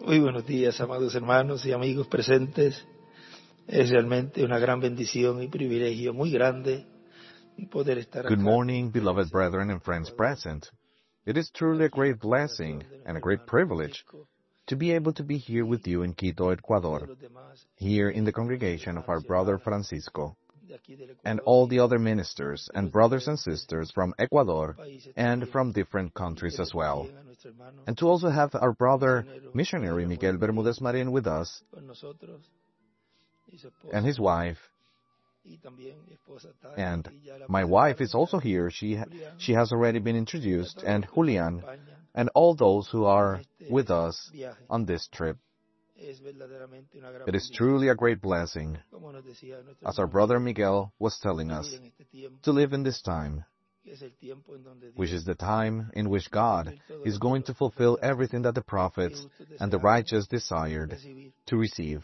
Muy buenos días, amados hermanos y amigos presentes. Es realmente una gran bendición y privilegio muy grande poder estar Good acá. morning, beloved brethren and friends present. It is truly a great blessing and a great privilege to be able to be here with you in Quito, Ecuador, here in the congregation of our brother Francisco, and all the other ministers and brothers and sisters from Ecuador and from different countries as well. And to also have our brother missionary Miguel Bermúdez Marin with us, and his wife, and my wife is also here. She has already been introduced, and Julian, and all those who are with us on this trip. It is truly a great blessing, as our brother Miguel was telling us, to live in this time, which is the time in which God is going to fulfill everything that the prophets and the righteous desired to receive.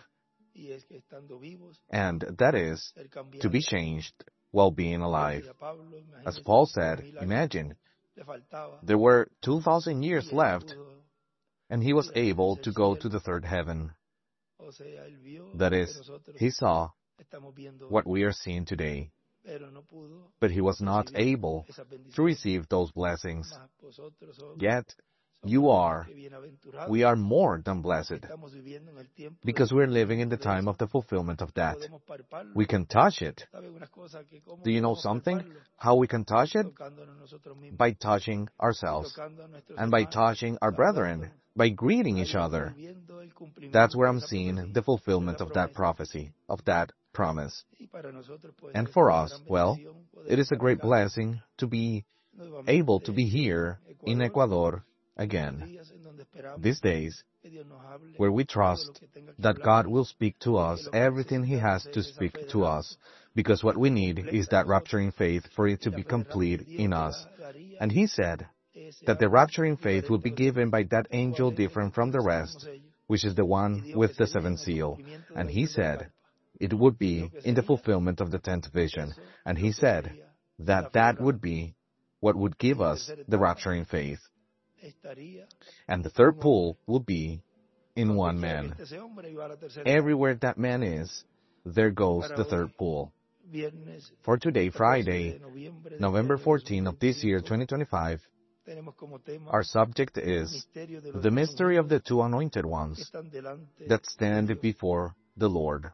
And that is to be changed while being alive. As Paul said, imagine, there were 2,000 years left, and he was able to go to the third heaven. That is, he saw what we are seeing today, but he was not able to receive those blessings. Yet, we are more than blessed, because we're living in the time of the fulfillment of that. We can touch it. Do you know something? How we can touch it? By touching ourselves, and by touching our brethren, by greeting each other. That's where I'm seeing the fulfillment of that prophecy, of that promise. And for us, well, it is a great blessing to be able to be here in Ecuador again. These days, where we trust that God will speak to us everything He has to speak to us, because what we need is that rapturing faith for it to be complete in us. And He said that the rapturing faith will be given by that angel different from the rest, which is the one with the seventh seal. And He said it would be in the fulfillment of the 10th vision. And He said that that would be what would give us the rapturing faith. And the third pull will be in one man. Everywhere that man is, there goes the third pull. For today, Friday, November 14 of this year, 2025, our subject is the mystery of the two anointed ones that stand before the Lord.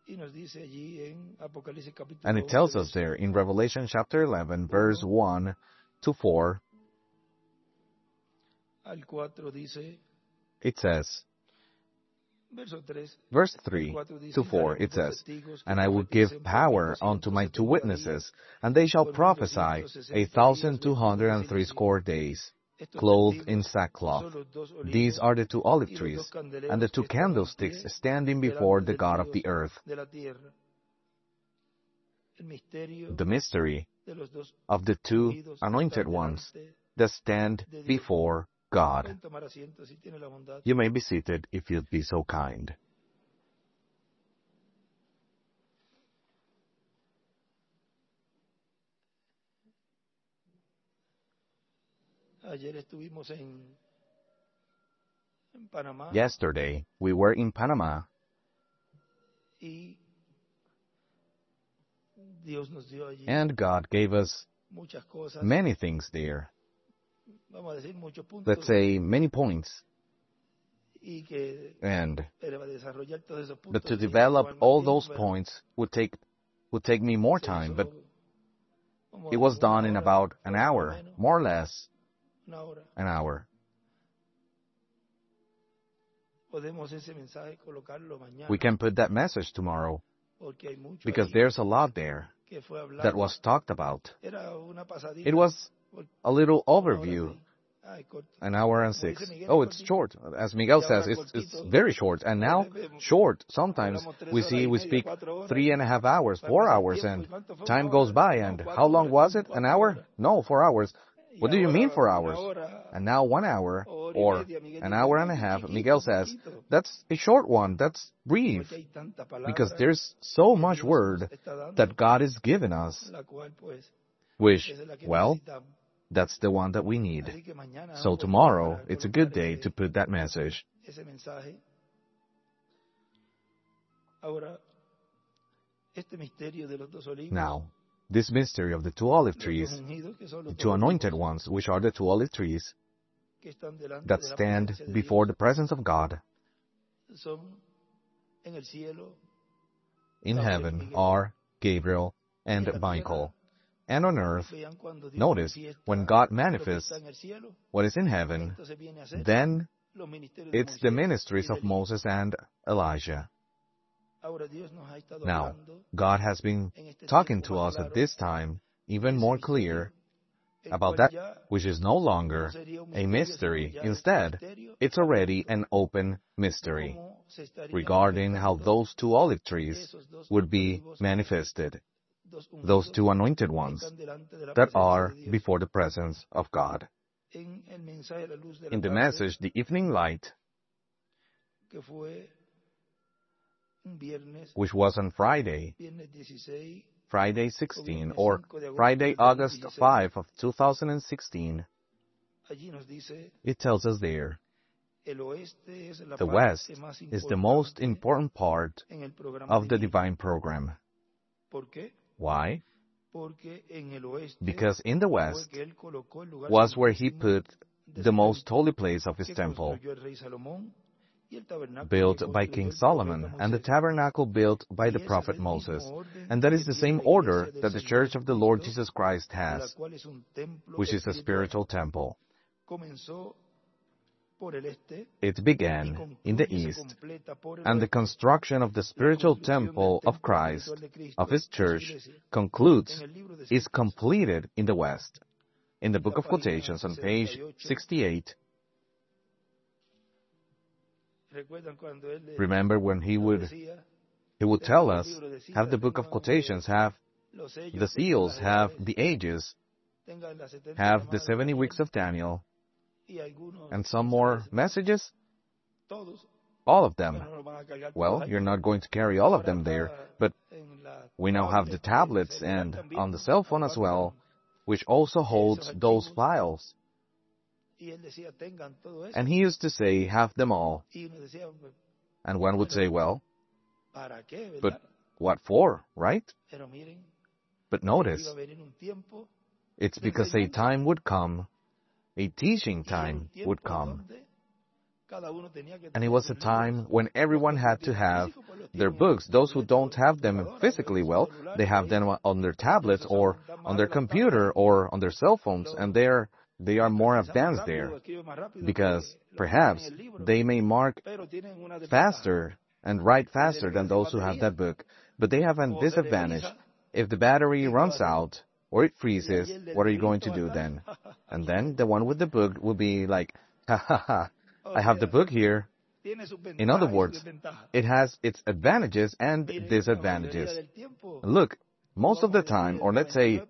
And it tells us there in Revelation chapter 11, verse 1 to 4, it says, verse 3 to 4, it says, "And I will give power unto my two witnesses, and they shall prophesy 1,260 days, clothed in sackcloth. These are the two olive trees, and the two candlesticks standing before the God of the earth." The mystery of the two anointed ones that stand before God. You may be seated if you'd be so kind. Yesterday, we were in Panama, and God gave us many things there. Let's say many points. But to develop all those points would take me more time, but it was done in about an hour, more or less an hour. We can put that message tomorrow, because there's a lot there that was talked about. It was a little overview, an hour and 6. Oh, it's short. As Miguel says, it's very short. And now, short. Sometimes we speak 3.5 hours, 4 hours, and time goes by. And how long was it? An hour? No, 4 hours. What do you mean 4 hours? And now 1 hour, or an hour and a half, Miguel says, that's a short one, that's brief. Because there's so much word that God has given us, which, well, that's the one that we need. So tomorrow, it's a good day to put that message. ese mensaje. Ahora, este misterio de los dos olivos. Now, this mystery of the two olive trees, the two anointed ones, which are the two olive trees that stand before the presence of God in heaven are Gabriel and Michael. And on earth, notice, when God manifests what is in heaven, then it's the ministries of Moses and Elijah. Now, God has been talking to us at this time even more clear about that which is no longer a mystery. Instead, it's already an open mystery regarding how those two olive trees would be manifested, those two anointed ones that are before the presence of God. In the message, The Evening Light, which was on Friday 16, or Friday, August 5 of 2016, it tells us there, the West is the most important part of the divine program. Why? Because in the West was where he put the most holy place of his temple, built by King Solomon, and the tabernacle built by the prophet Moses. And that is the same order that the Church of the Lord Jesus Christ has, which is a spiritual temple. It began in the East, and the construction of the spiritual temple of Christ, of His Church, is completed in the West. In the Book of Quotations on page 68, remember when he would tell us, have the Book of Quotations, have the seals, have the ages, have the 70 weeks of Daniel, and some more messages? All of them. Well, you're not going to carry all of them there, but we now have the tablets and on the cell phone as well, which also holds those files. And he used to say, have them all. And one would say, well, but what for, right? But notice, it's because a time would come, a teaching time would come. And it was a time when everyone had to have their books. Those who don't have them physically, well, they have them on their tablets or on their computer or on their cell phones, and they are more advanced there, because perhaps they may mark faster and write faster than those who have that book. But they have a disadvantage. If the battery runs out or it freezes, what are you going to do then? And then the one with the book will be like, ha ha ha, I have the book here. In other words, it has its advantages and disadvantages. Look, most of the time, or let's say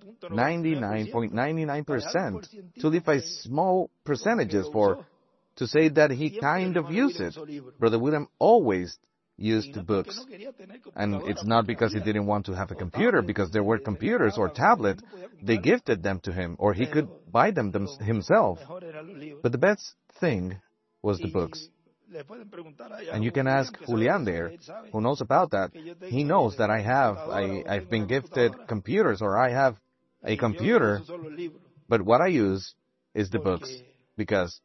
99.99%, to leave a small percentages to say that he kind of used it. Brother William always used the books. And it's not because he didn't want to have a computer, because there were computers or tablets. They gifted them to him, or he could buy them himself. But the best thing was the books. And you can ask Julian there, who knows about that. He knows that I've been gifted computers, or I have a computer, but what I use is the books, because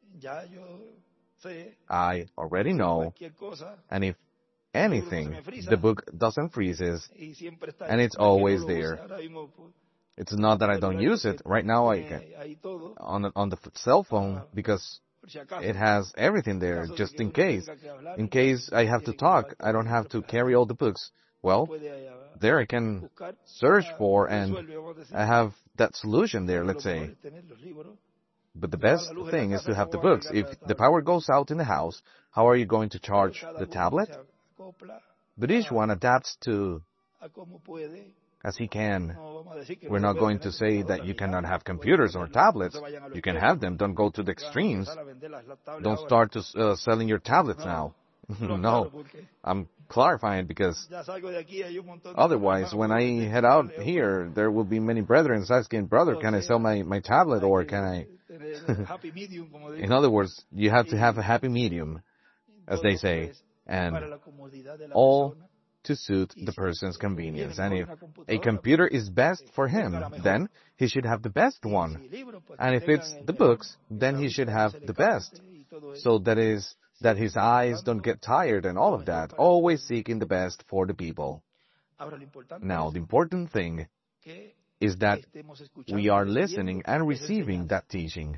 I already know, and if anything, the book doesn't freezes, and it's always there. It's not that I don't use it. Right now, I can, on the cell phone, because it has everything there, just in case. In case I have to talk, I don't have to carry all the books. Well, there I can search for, and I have that solution there, let's say. But the best thing is to have the books. If the power goes out in the house, how are you going to charge the tablet? But each one adapts to as he can. We're not going to say that you cannot have computers or tablets. You can have them. Don't go to the extremes. Don't start to selling your tablets now. No, I'm clarifying, because otherwise, when I head out here, there will be many brethren asking, brother, can I sell my tablet, or can I? In other words, you have to have a happy medium. as they say, and all to suit the person's convenience. And if a computer is best for him, then he should have the best one. And if it's the books, then he should have the best. So that is that his eyes don't get tired and all of that, always seeking the best for the people. Now, the important thing is that we are listening and receiving that teaching.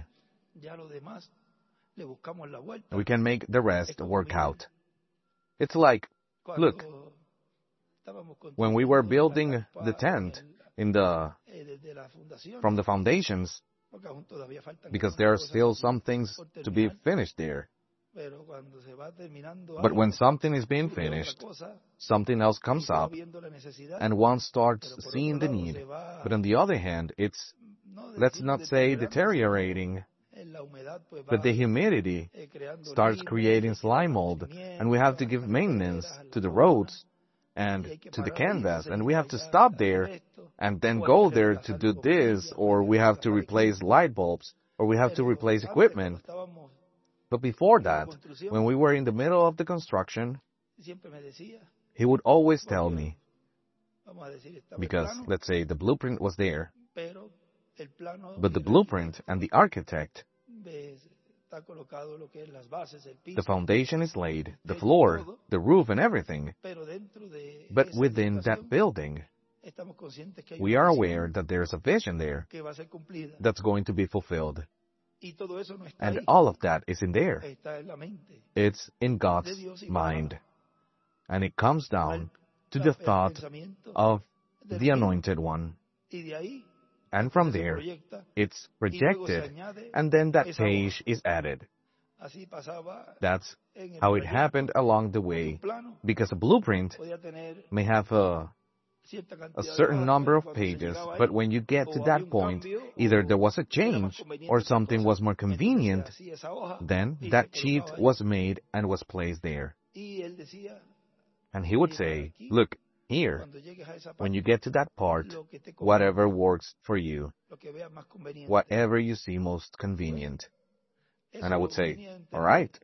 We can make the rest work out. It's like, look, when we were building the tent from the foundations, because there are still some things to be finished there. But when something is being finished, something else comes up, and one starts seeing the need. But on the other hand, it's, let's not say deteriorating, but the humidity starts creating slime mold, and we have to give maintenance to the roads and to the canvas, and we have to stop there and then go there to do this, or we have to replace light bulbs, or we have to replace equipment. But before that, when we were in the middle of the construction, he would always tell me, because, let's say, the blueprint was there, but the blueprint and the architect, the foundation is laid, the floor, the roof and everything. But within that building, we are aware that there's a vision there that's going to be fulfilled. And all of that is in there. It's in God's mind. And it comes down to the thought of the Anointed One. And from there, it's projected, and then that page is added. That's how it happened along the way, because a blueprint may have a certain number of pages, but when you get to that point, either there was a change or something was more convenient, then that sheet was made and was placed there. And he would say, look, here, when you get to that part, whatever works for you, whatever you see most convenient. And I would say, all right.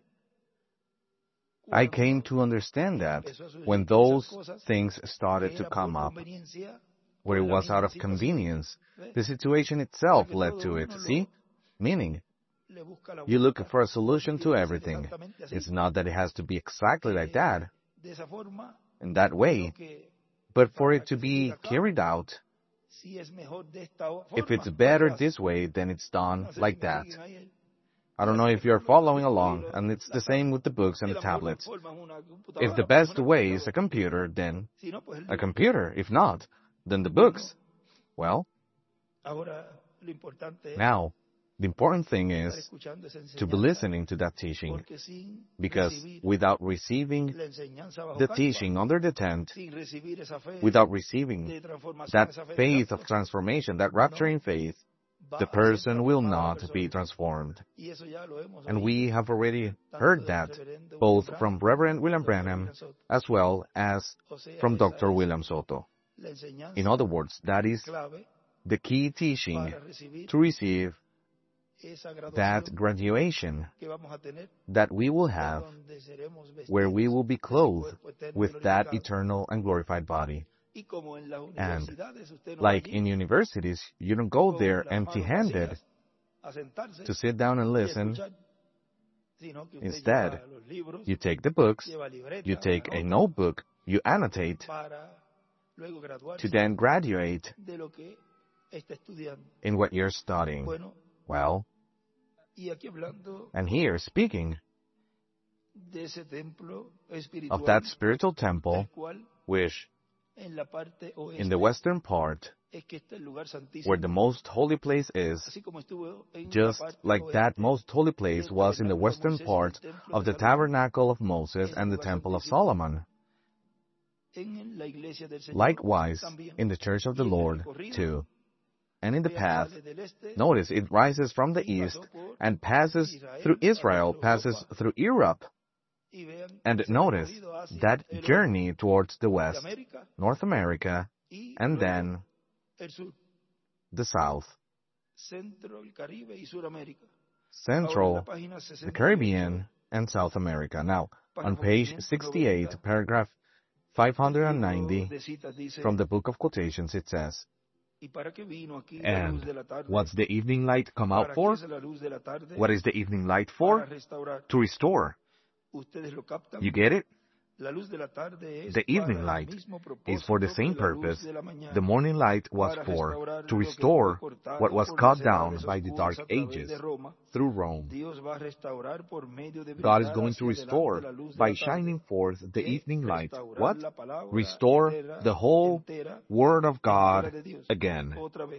I came to understand that when those things started to come up, where it was out of convenience, the situation itself led to it, see? Meaning, you look for a solution to everything. It's not that it has to be exactly like that, in that way, but for it to be carried out, if it's better this way, then it's done like that. I don't know if you're following along, and it's the same with the books and the tablets. If the best way is a computer, then a computer. If not, then the books. Well, now, the important thing is to be listening to that teaching, because without receiving the teaching under the tent, without receiving that faith of transformation, that rapturing faith, the person will not be transformed. And we have already heard that, both from Reverend William Branham as well as from Dr. William Soto. In other words, that is the key teaching to receive that graduation that we will have, where we will be clothed with that eternal and glorified body. And like in universities, you don't go there empty-handed to sit down and listen. Instead, you take the books, you take a notebook, you annotate, to then graduate in what you're studying. Well, and here, speaking of that spiritual temple, which in the western part, where the most holy place is, just like that most holy place was in the western part of the tabernacle of Moses and the temple of Solomon. Likewise, in the church of the Lord, too. And in the path, notice it rises from the east and passes through Israel, passes through Europe. And notice that journey towards the west, North America, and then the south, Central, the Caribbean, and South America. Now, On page 68, paragraph 590, from the Book of Quotations, it says, and what's the evening light come out for? What is the evening light for? To restore. You get it? The evening light is for the same purpose the morning light was for, to restore what was cut down by the Dark Ages through Rome. God is going to restore by shining forth the evening light. What? Restore the whole Word of God again.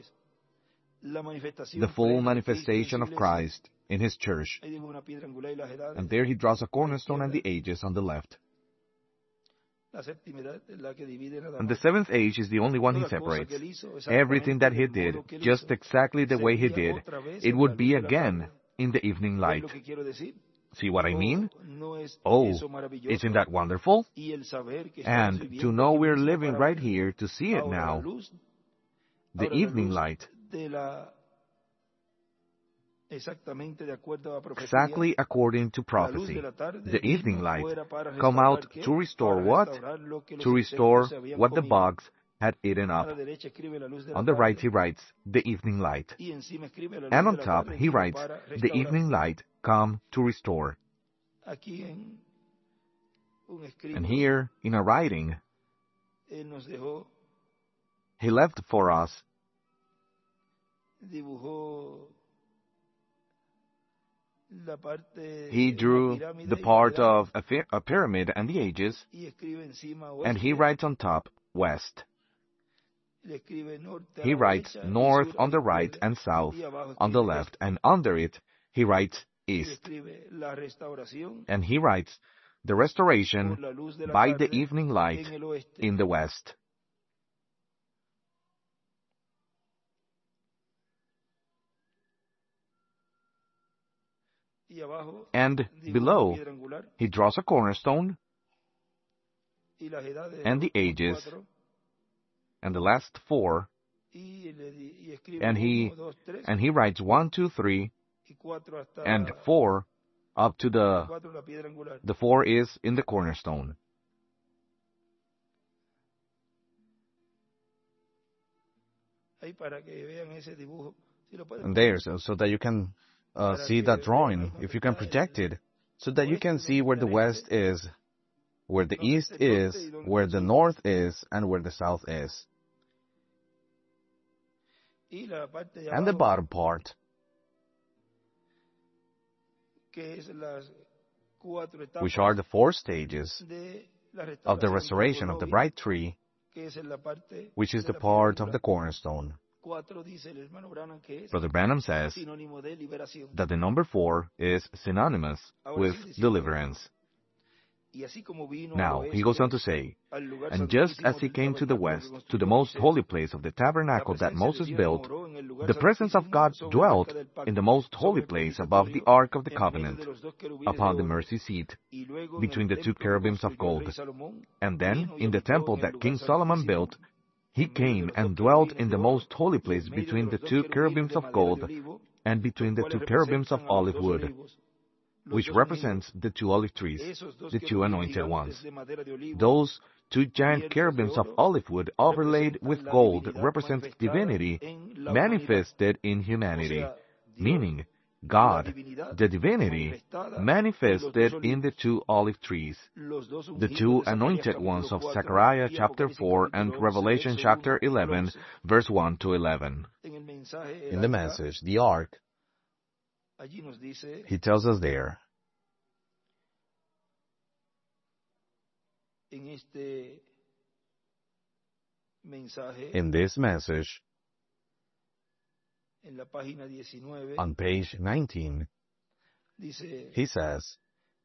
The full manifestation of Christ in His church. And there He draws a cornerstone and the ages on the left. And the seventh age is the only one He separates. Everything that He did, just exactly the way He did, it would be again in the evening light. See what I mean? Oh, isn't that wonderful? And to know we're living right here to see it now, the evening light, exactly according to prophecy. The evening light come out to restore what? To restore what the bugs had eaten up. On the right he writes, the evening light. And on top he writes, the evening light come to restore. And here, in a writing, he left for us he drew the part of a pyramid and the ages, and he writes on top, west. He writes north on the right and south on the left, and under it he writes east. And he writes the restoration by the evening light in the west. And below, he draws a cornerstone, and the ages, and the last four, and he writes 1, 2, 3, and 4, up to the 4 is in the cornerstone. And there's, so that you can see that drawing, if you can project it, so that you can see where the west is, where the east is, where the north is, and where the south is. And the bottom part, which are the 4 stages of the restoration of the bright tree, which is the part of the cornerstone. Brother Branham says that the number 4 is synonymous with deliverance. Now, he goes on to say, and just as he came to the west, to the most holy place of the tabernacle that Moses built, the presence of God dwelt in the most holy place above the Ark of the Covenant, upon the mercy seat, between the 2 cherubims of gold. And then, in the temple that King Solomon built, he came and dwelt in the most holy place between the 2 cherubims of gold and between the 2 cherubims of olive wood, which represents the 2 olive trees, the 2 anointed ones. Those 2 giant cherubims of olive wood overlaid with gold represent divinity manifested in humanity, meaning God, the divinity, manifested in the 2 olive trees, the 2 anointed ones of Zechariah chapter 4 and Revelation chapter 11, verse 1 to 11. In the message, the ark, he tells us there, in this message, on page 19, he says,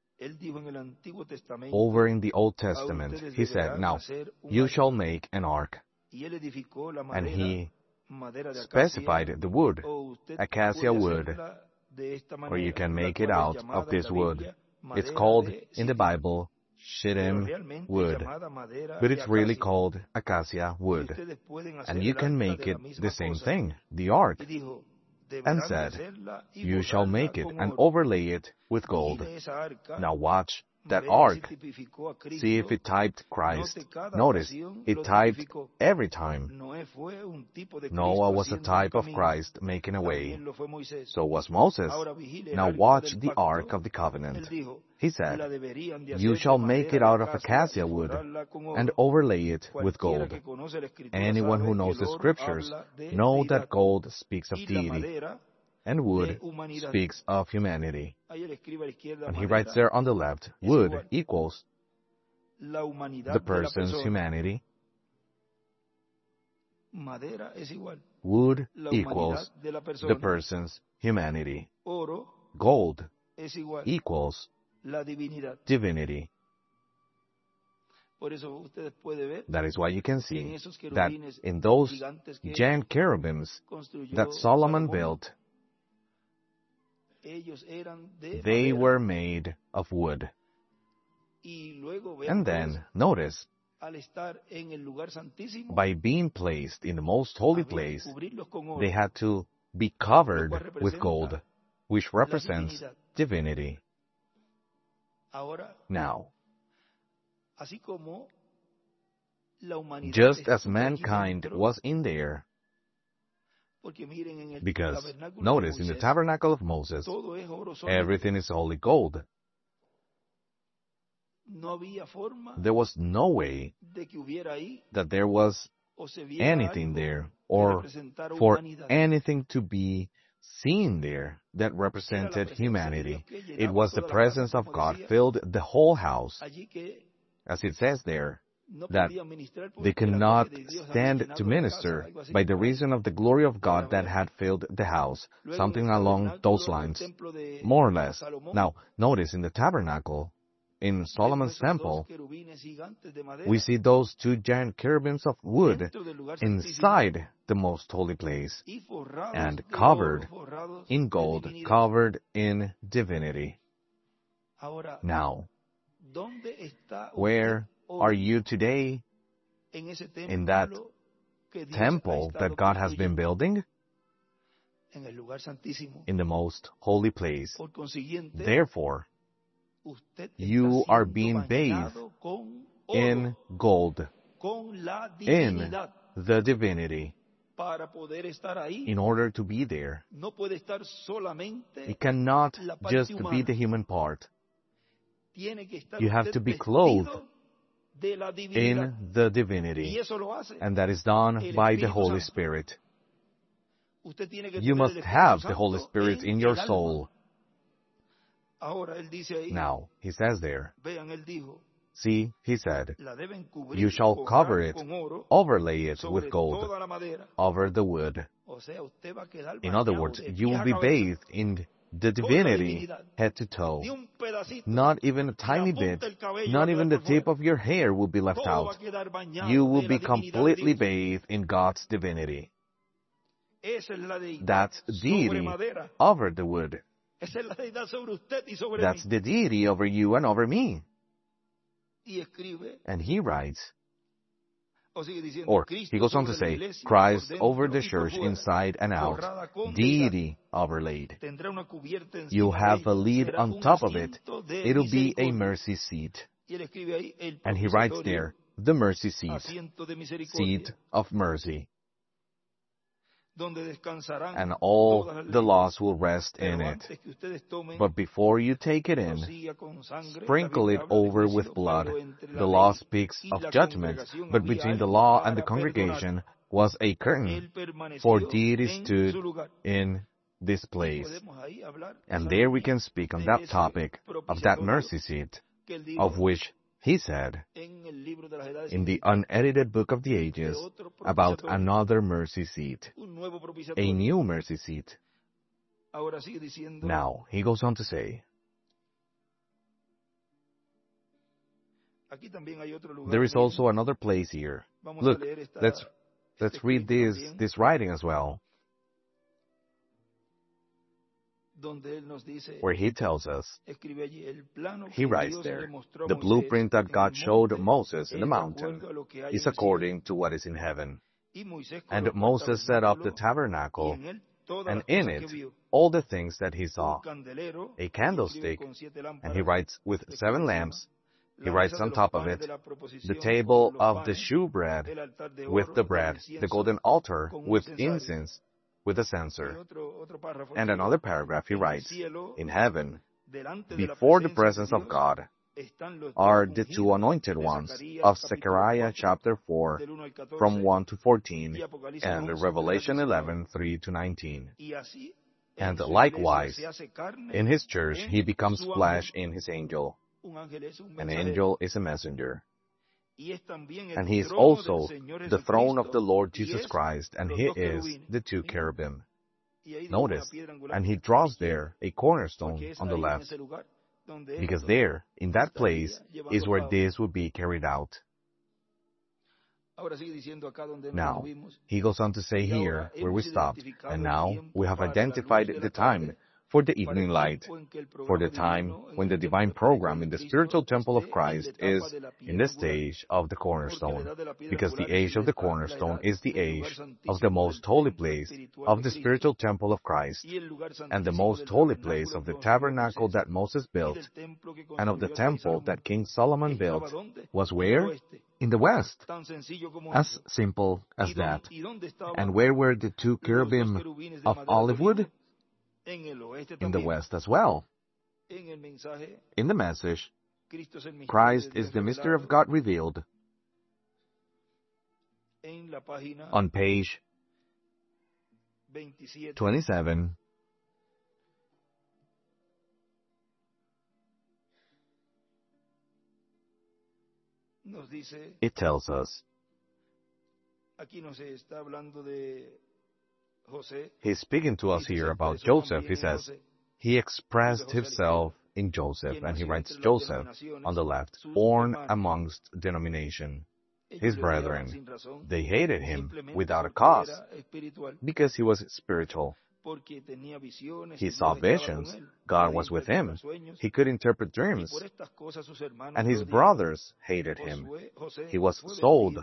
over in the Old Testament, he said, now, you shall make an ark. And he specified the wood, acacia wood, or you can make it out of this wood. It's called, in the Bible, shittim wood, but it's really called acacia wood. And you can make it the same thing, the ark. And said, you shall make it and overlay it with gold. Now watch that ark. See if it typed Christ. Notice, it typed every time. Noah was a type of Christ making a way. So was Moses. Now watch the Ark of the Covenant. He said, "You shall make it out of acacia wood and overlay it with gold." Anyone who knows the Scriptures know that gold speaks of deity and wood speaks of humanity. And he writes there on the left, wood equals the person's humanity. Wood equals the person's humanity. Gold equals divinity. That is why you can see that in those giant cherubims that Solomon built, they were made of wood. And then, notice, by being placed in the most holy place, they had to be covered with gold, which represents divinity. Now, just as mankind was in there, because, notice, in the tabernacle of Moses, everything is holy gold. There was no way that there was anything there, or for anything to be seen there that represented humanity. It was the presence of God filled the whole house, as it says there, that they could not stand to minister by the reason of the glory of God that had filled the house. Something along those lines, more or less. Now, notice in the tabernacle, in Solomon's temple, we see those two giant cherubims of wood inside the most holy place and covered in gold, covered in divinity. Now, where are you today in that temple that God has been building? In the most holy place. Therefore, you are being bathed in gold, in the divinity, in order to be there. It cannot just be the human part. You have to be clothed in the divinity, and that is done by the Holy Spirit. You must have the Holy Spirit in your soul. Now, he says there, see, he said, you shall cover it, overlay it with gold, over the wood. In other words, you will be bathed in the divinity, head to toe. Not even a tiny bit, not even the tip of your hair will be left out. You will be completely bathed in God's divinity. That's deity over the wood. That's the deity over you and over me. And he writes, or he goes on to say, Christ over the church inside and out, deity overlaid. You'll have a lid on top of it. It'll be a mercy seat. And he writes there, the mercy seat, seat of mercy. And all the laws will rest in it. But before you take it in, sprinkle it over with blood. The law speaks of judgment, but between the law and the congregation was a curtain, for deity stood in this place. And there we can speak on that topic of that mercy seat, of which he said in the unedited book of the ages about another mercy seat, a new mercy seat. Now, he goes on to say, there is also another place here. Look, let's read this writing as well, where he tells us, he writes there, the blueprint that God showed Moses in the mountain is according to what is in heaven. And Moses set up the tabernacle and in it all the things that he saw. A candlestick, and he writes with 7 lamps. He writes on top of it, the table of the shewbread with the bread, the golden altar with incense, with a censer. And another paragraph he writes, in heaven, before the presence of God, are the 2 anointed ones of Zechariah chapter 4, from 1 to 14, and Revelation 11, 3 to 19. And likewise, in his church he becomes flesh in his angel. An angel is a messenger. And he is also the throne of the Lord Jesus Christ, and he is the 2 cherubim. Notice, and he draws there a cornerstone on the left, because there, in that place, is where this will be carried out. Now, he goes on to say here, where we stopped, and now we have identified the time for the evening light, for the time when the divine program in the spiritual temple of Christ is in the stage of the cornerstone, because the age of the cornerstone is the age of the most holy place of the spiritual temple of Christ, and the most holy place of the tabernacle that Moses built, and of the temple that King Solomon built, was where? In the west. As simple as that. And where were the 2 cherubim of olive wood? In the west as well. In the message, Christ is the mystery of God revealed. On page 27, it tells us, he's speaking to us here about Joseph. He says, he expressed himself in Joseph, and he writes Joseph on the left, born amongst denomination. His brethren, they hated him without a cause, because he was spiritual. He saw visions. God was with him. He could interpret dreams. And his brothers hated him. He was sold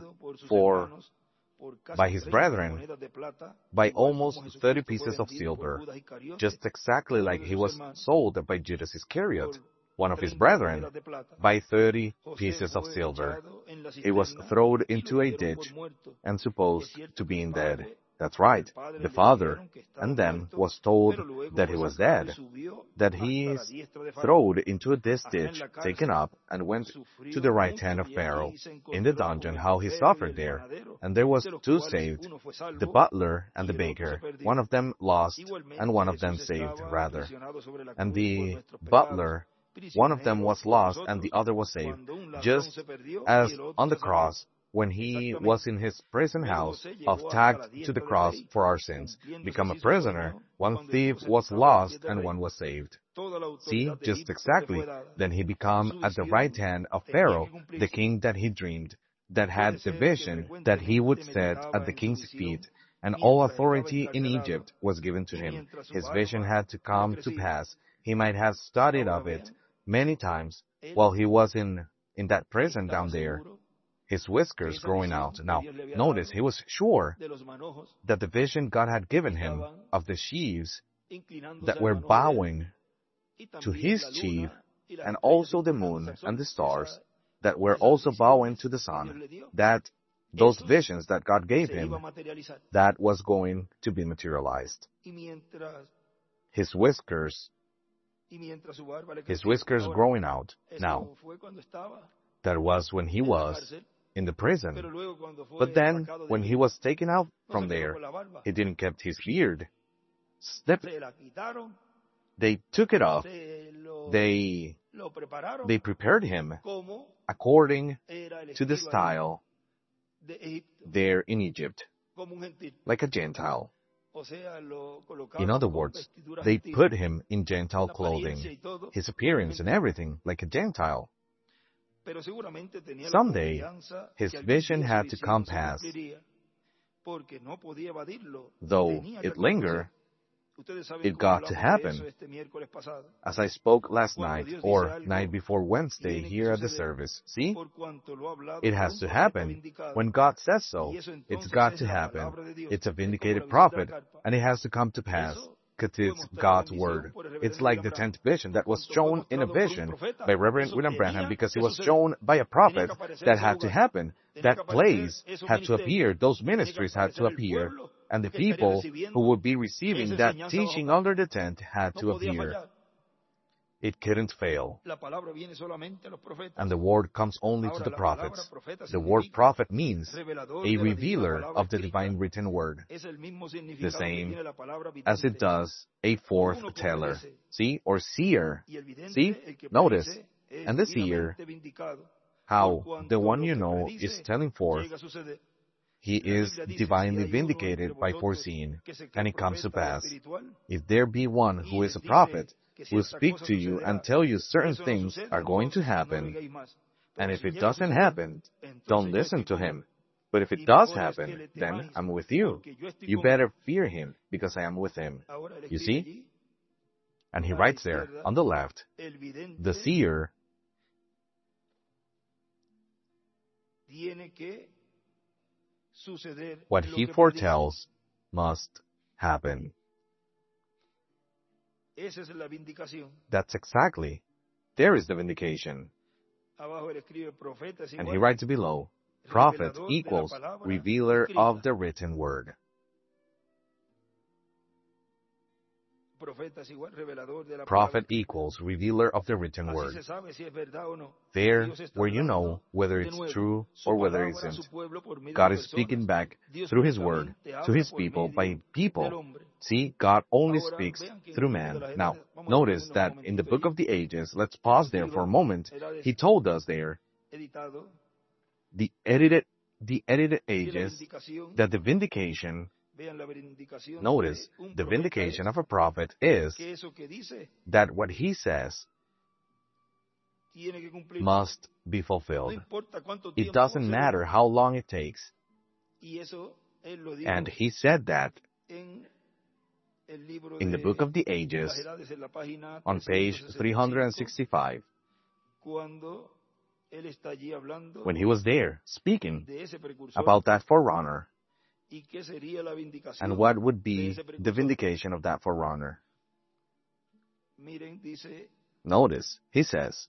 by his brethren by almost 30 pieces of silver, just exactly like he was sold by Judas Iscariot, one of his brethren, by 30 pieces of silver. He was thrown into a ditch and supposed to be dead. That's right, the father, and then was told that he was dead, that he is thrown into this ditch, taken up, and went to the right hand of Pharaoh. In the dungeon, how he suffered there. And there was 2 saved, the butler and the baker, one of them lost, and one of them saved, rather. And the butler, one of them was lost, and the other was saved, just as on the cross, when he was in his prison house, tagged to the cross for our sins, become a prisoner, one thief was lost and one was saved. See, just exactly. Then he became at the right hand of Pharaoh, the king that he dreamed, that had the vision that he would sit at the king's feet, and all authority in Egypt was given to him. His vision had to come to pass. He might have studied of it many times while he was in that prison down there. His whiskers growing out. Now, notice, he was sure that the vision God had given him of the sheaves that were bowing to his chief, and also the moon and the stars that were also bowing to the sun, that those visions that God gave him, that was going to be materialized. His whiskers growing out. Now, that was when he was in the prison. But then, when he was taken out from there, he didn't keep his beard. They took it off. They prepared him according to the style there in Egypt, like a Gentile. In other words, they put him in Gentile clothing, his appearance and everything, like a Gentile. Someday, his vision had to come past. Though it lingered, It got to happen. As I spoke last night, or night before Wednesday here at the service, see? It has to happen. When God says so, it's got to happen. It's a vindicated prophet, and it has to come to pass, because it's God's word. It's like the 10th vision that was shown in a vision by Reverend William Branham, because it was shown by a prophet that had to happen. That place had to appear, those ministries had to appear, and the people who would be receiving that teaching under the tent had to appear. It couldn't fail. And the word comes only to the prophets. The word prophet means a revealer of the divine written word. The same as it does a foreteller. See? Or seer. See? Notice. And the seer, how the one you know is telling forth, he is divinely vindicated by foreseeing, and it comes to pass. If there be one who is a prophet, who will speak to you and tell you certain things are going to happen, and if it doesn't happen, don't listen to him. But if it does happen, then I'm with you. You better fear him, because I am with him. You see? And he writes there, on the left, the seer what he foretells must happen. That's exactly. There is the vindication. And he writes below, prophet equals revealer of the written word. Prophet equals revealer of the written word. There, where you know whether it's true or whether it isn't. God is speaking back through His word to His people by people. See, God only speaks through man. Now, notice that in the book of the ages, let's pause there for a moment. He told us there, the edited ages, that the vindication, notice, the vindication of a prophet is that what he says must be fulfilled. It doesn't matter how long it takes. And he said that in the book of the ages, on page 365, when he was there speaking about that forerunner, and what would be the vindication of that forerunner. Notice, he says,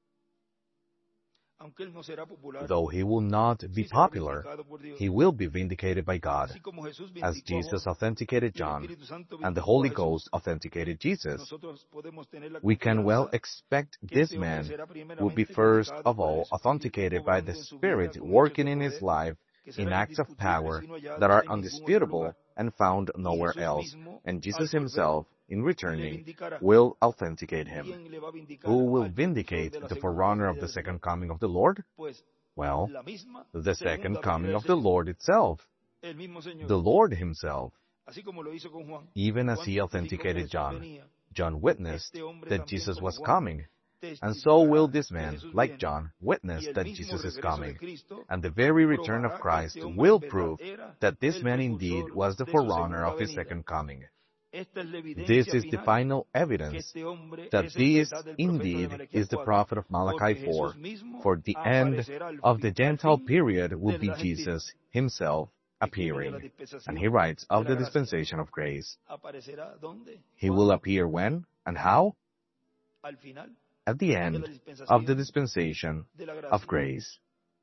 though he will not be popular, he will be vindicated by God, as Jesus authenticated John, and the Holy Ghost authenticated Jesus. We can well expect this man will be first of all authenticated by the Spirit working in his life in acts of power that are undisputable and found nowhere else. And Jesus himself, in returning, will authenticate him. Who will vindicate the forerunner of the second coming of the Lord? Well, the second coming of the Lord itself, the Lord himself. Even as he authenticated John, John witnessed that Jesus was coming. And so will this man, like John, witness that Jesus is coming. And the very return of Christ will prove that this man indeed was the forerunner of his second coming. This is the final evidence that this indeed is the prophet of Malachi 4. For the end of the Gentile period will be Jesus himself appearing. And he writes of the dispensation of grace. He will appear when and how? At the end of the dispensation of grace.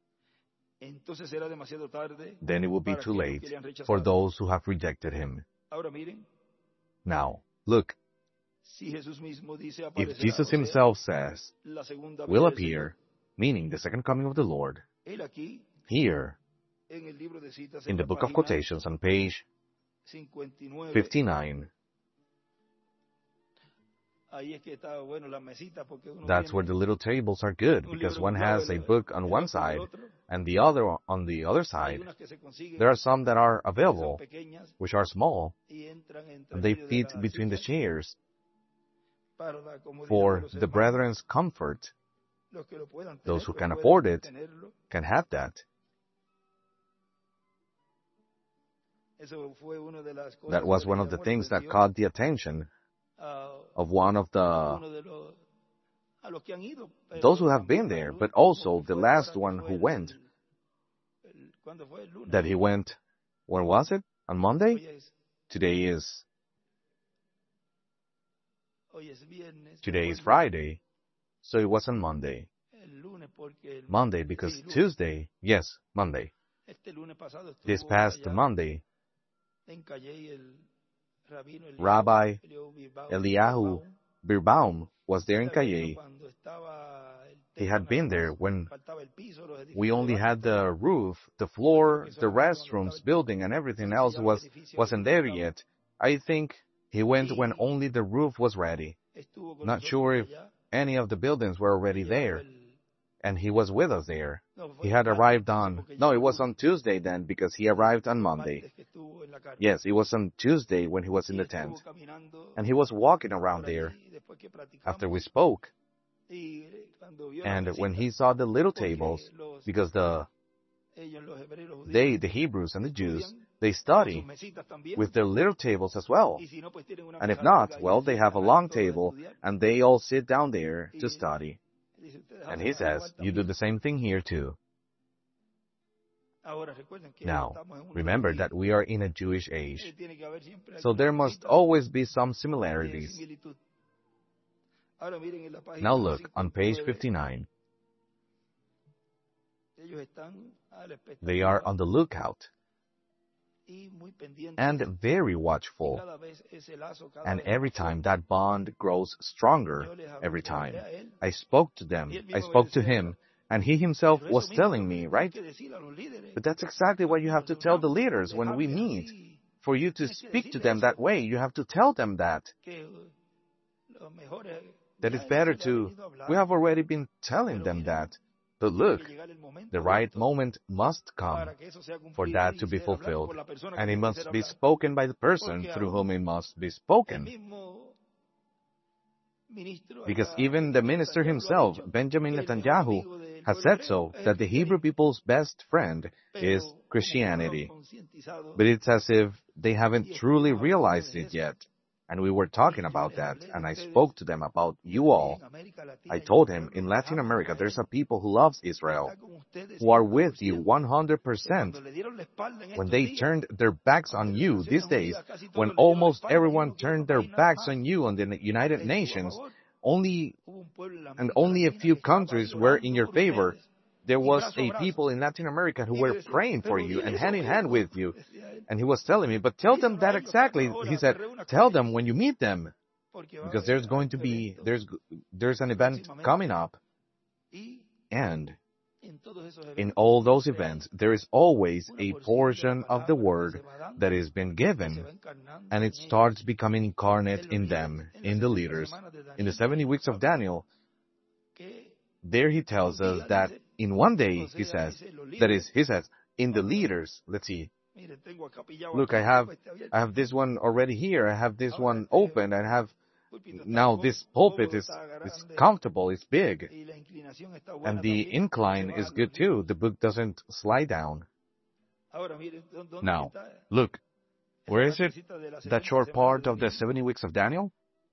Then it will be too late for those who have rejected him. Now, look, if Jesus himself says, will appear, meaning the second coming of the Lord, here, in the book of quotations on page 59, that's where the little tables are good, because one has a book on one side and the other on the other side. There are some that are available, which are small, and they fit between the chairs. For the brethren's comfort, those who can afford it can have that. That was one of the things that caught the attention of one of those who have been there, but also the last one who went. That he went, when was it? On Monday? Today is Friday, so it was on Monday. Monday, because Tuesday, yes, Monday. This past Monday, Rabbi Eliyahu Birbaum was there in Cayey. He had been there when we only had the roof, the floor, the restrooms, building, and everything else wasn't there yet. I think he went when only the roof was ready. Not sure if any of the buildings were already there. And he was with us there. He had arrived it was on Tuesday then, because he arrived on Monday. Yes, it was on Tuesday when he was in the tent. And he was walking around there after we spoke. And when he saw the little tables, because the Hebrews and the Jews, they study with their little tables as well. And if not, well, they have a long table, and they all sit down there to study. And he says, you do the same thing here too. Now, remember that we are in a Jewish age, so there must always be some similarities. Now look, on page 59, they are on the lookout and very watchful. And every time that bond grows stronger, every time. I spoke to them, I spoke to him, and he himself was telling me, right? But that's exactly what you have to tell the leaders when we meet. For you to speak to them that way, you have to tell them that. That it's better to... We have already been telling them that. But look, the right moment must come for that to be fulfilled. And it must be spoken by the person through whom it must be spoken. Because even the minister himself, Benjamin Netanyahu, has said so, that the Hebrew people's best friend is Christianity. But it's as if they haven't truly realized it yet. And we were talking about that, and I spoke to them about you all. I told him, in Latin America, there's a people who loves Israel, who are with you 100%. When they turned their backs on you these days, when almost everyone turned their backs on you on the United Nations, only a few countries were in your favor. There was a people in Latin America who were praying for you and hand in hand with you. And he was telling me, but tell them that exactly. He said, tell them when you meet them. Because there's an event coming up. And in all those events, there is always a portion of the word that is been given. And it starts becoming incarnate in them, in the leaders. In the 70 weeks of Daniel, there he tells us that in one day, he says, in the leaders, let's see. Look, I have this one already here. I have this one open. Now this pulpit is comfortable, it's big. And the incline is good too. The book doesn't slide down. Now, look, where is it? That short part of the 70 weeks of Daniel?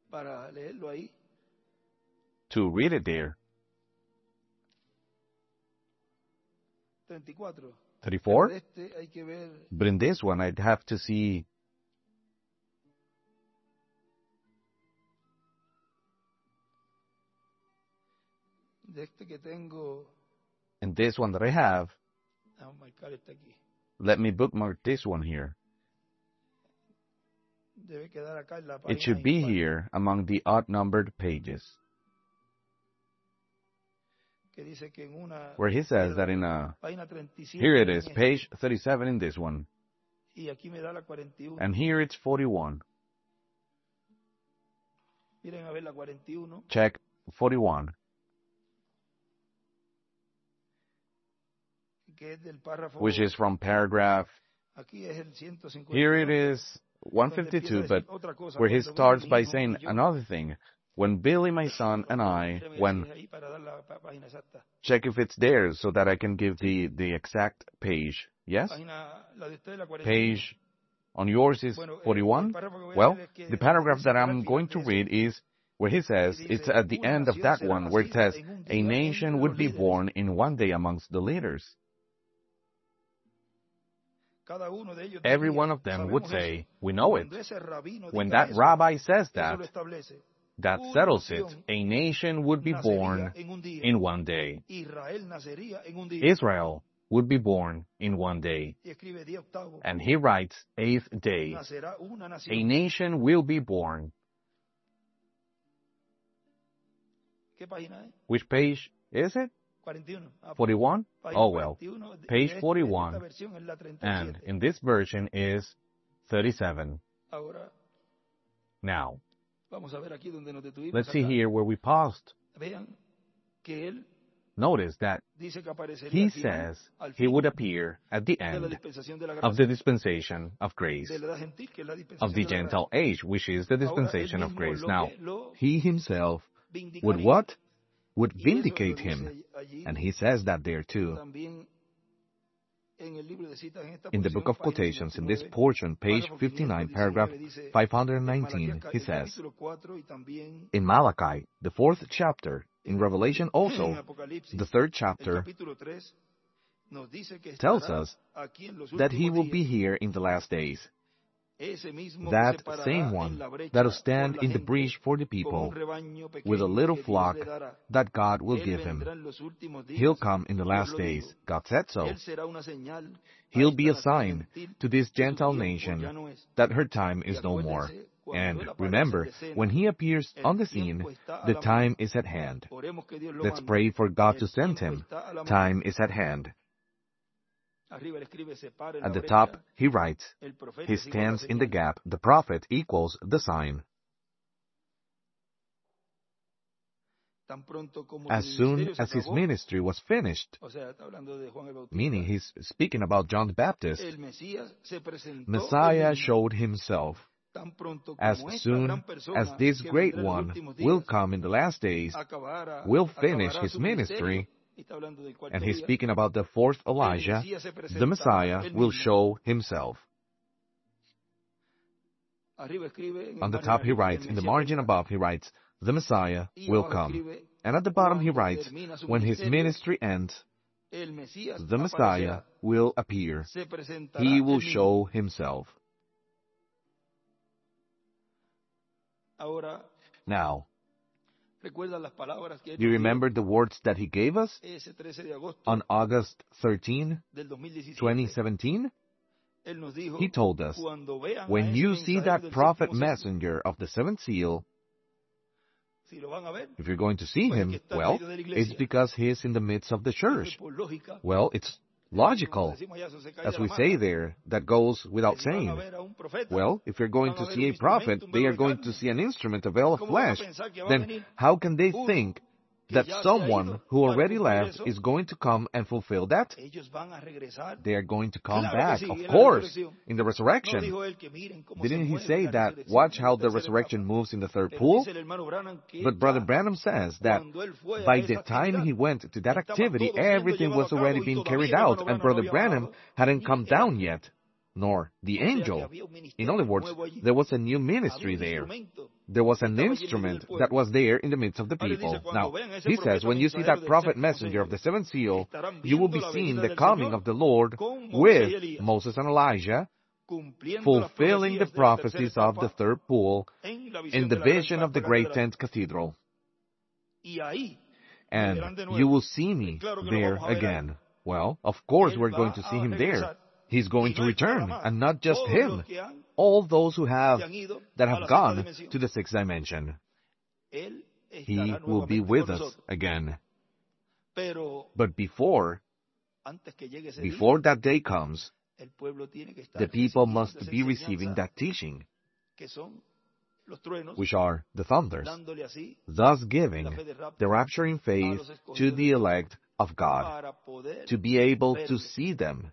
To read it there. 34? But in this one, I'd have to see... In this one that I have, let me bookmark this one here. It should be here among the odd-numbered pages. Where he says that here it is, page 37 in this one. And here it's 41. Check 41. Which is from paragraph, here it is 152, but where he starts by saying another thing. When Billy, my son, and I, check if it's there so that I can give the exact page. Yes? Page On yours is 41? Well, the paragraph that I'm going to read is where he says, it's at the end of that one where it says, a nation would be born in one day amongst the leaders. Every one of them would say, we know it. When that rabbi says that settles it. A nation would be born in one day. Israel would be born in one day. And he writes, 8th day. A nation will be born. Which page is it? 41? Oh well, page 41, and in this version is 37. Now, let's see here where we paused. Notice that he says he would appear at the end of the dispensation of grace, of the Gentile age, which is the dispensation of grace. Now, he himself would what? Would vindicate him. And he says that there too. In the book of quotations, in this portion, page 59, paragraph 519, he says, in Malachi, the 4th chapter, in Revelation also, the 3rd chapter, tells us that he will be here in the last days. That same one that will stand in the breach for the people with a little flock that God will give him. He'll come in the last days. God said so. He'll be a sign to this Gentile nation that her time is no more. And remember, when he appears on the scene, the time is at hand. Let's pray for God to send him. Time is at hand. At the top, he writes, he stands in the gap. The prophet equals the sign. As soon as his ministry was finished, meaning he's speaking about John the Baptist, Messiah showed himself. As soon as this great one will come in the last days, will finish his ministry, and he's speaking about the 4th Elijah, the Messiah will show himself. On the top he writes, in the margin above he writes, the Messiah will come. And at the bottom he writes, when his ministry ends, the Messiah will appear. He will show himself. Now, do you remember the words that he gave us on August 13, 2017? He told us, when you see that prophet messenger of the 7th seal, if you're going to see him, well, it's because he is in the midst of the church. Well, it's logical. As we say there, that goes without saying. Well, if you're going to see a prophet, they are going to see an instrument, a veil of flesh. Then how can they think that someone who already left is going to come and fulfill that? They are going to come back, of course, in the resurrection. Didn't he say that, watch how the resurrection moves in the third pool? But Brother Branham says that by the time he went to that activity, everything was already being carried out, and Brother Branham hadn't come down yet, nor the angel. In other words, there was a new ministry there. There was an instrument that was there in the midst of the people. Now, he says, when you see that prophet messenger of the 7th seal, you will be seeing the coming of the Lord with Moses and Elijah, fulfilling the prophecies of the third pool in the vision of the great tent cathedral. And you will see me there again. Well, of course we're going to see him there. He's going to return, and not just him. All those that have gone to the 6th dimension. He will be with us again. But before that day comes, the people must be receiving that teaching, which are the thunders, thus giving the rapturing faith to the elect of God, to be able to see them.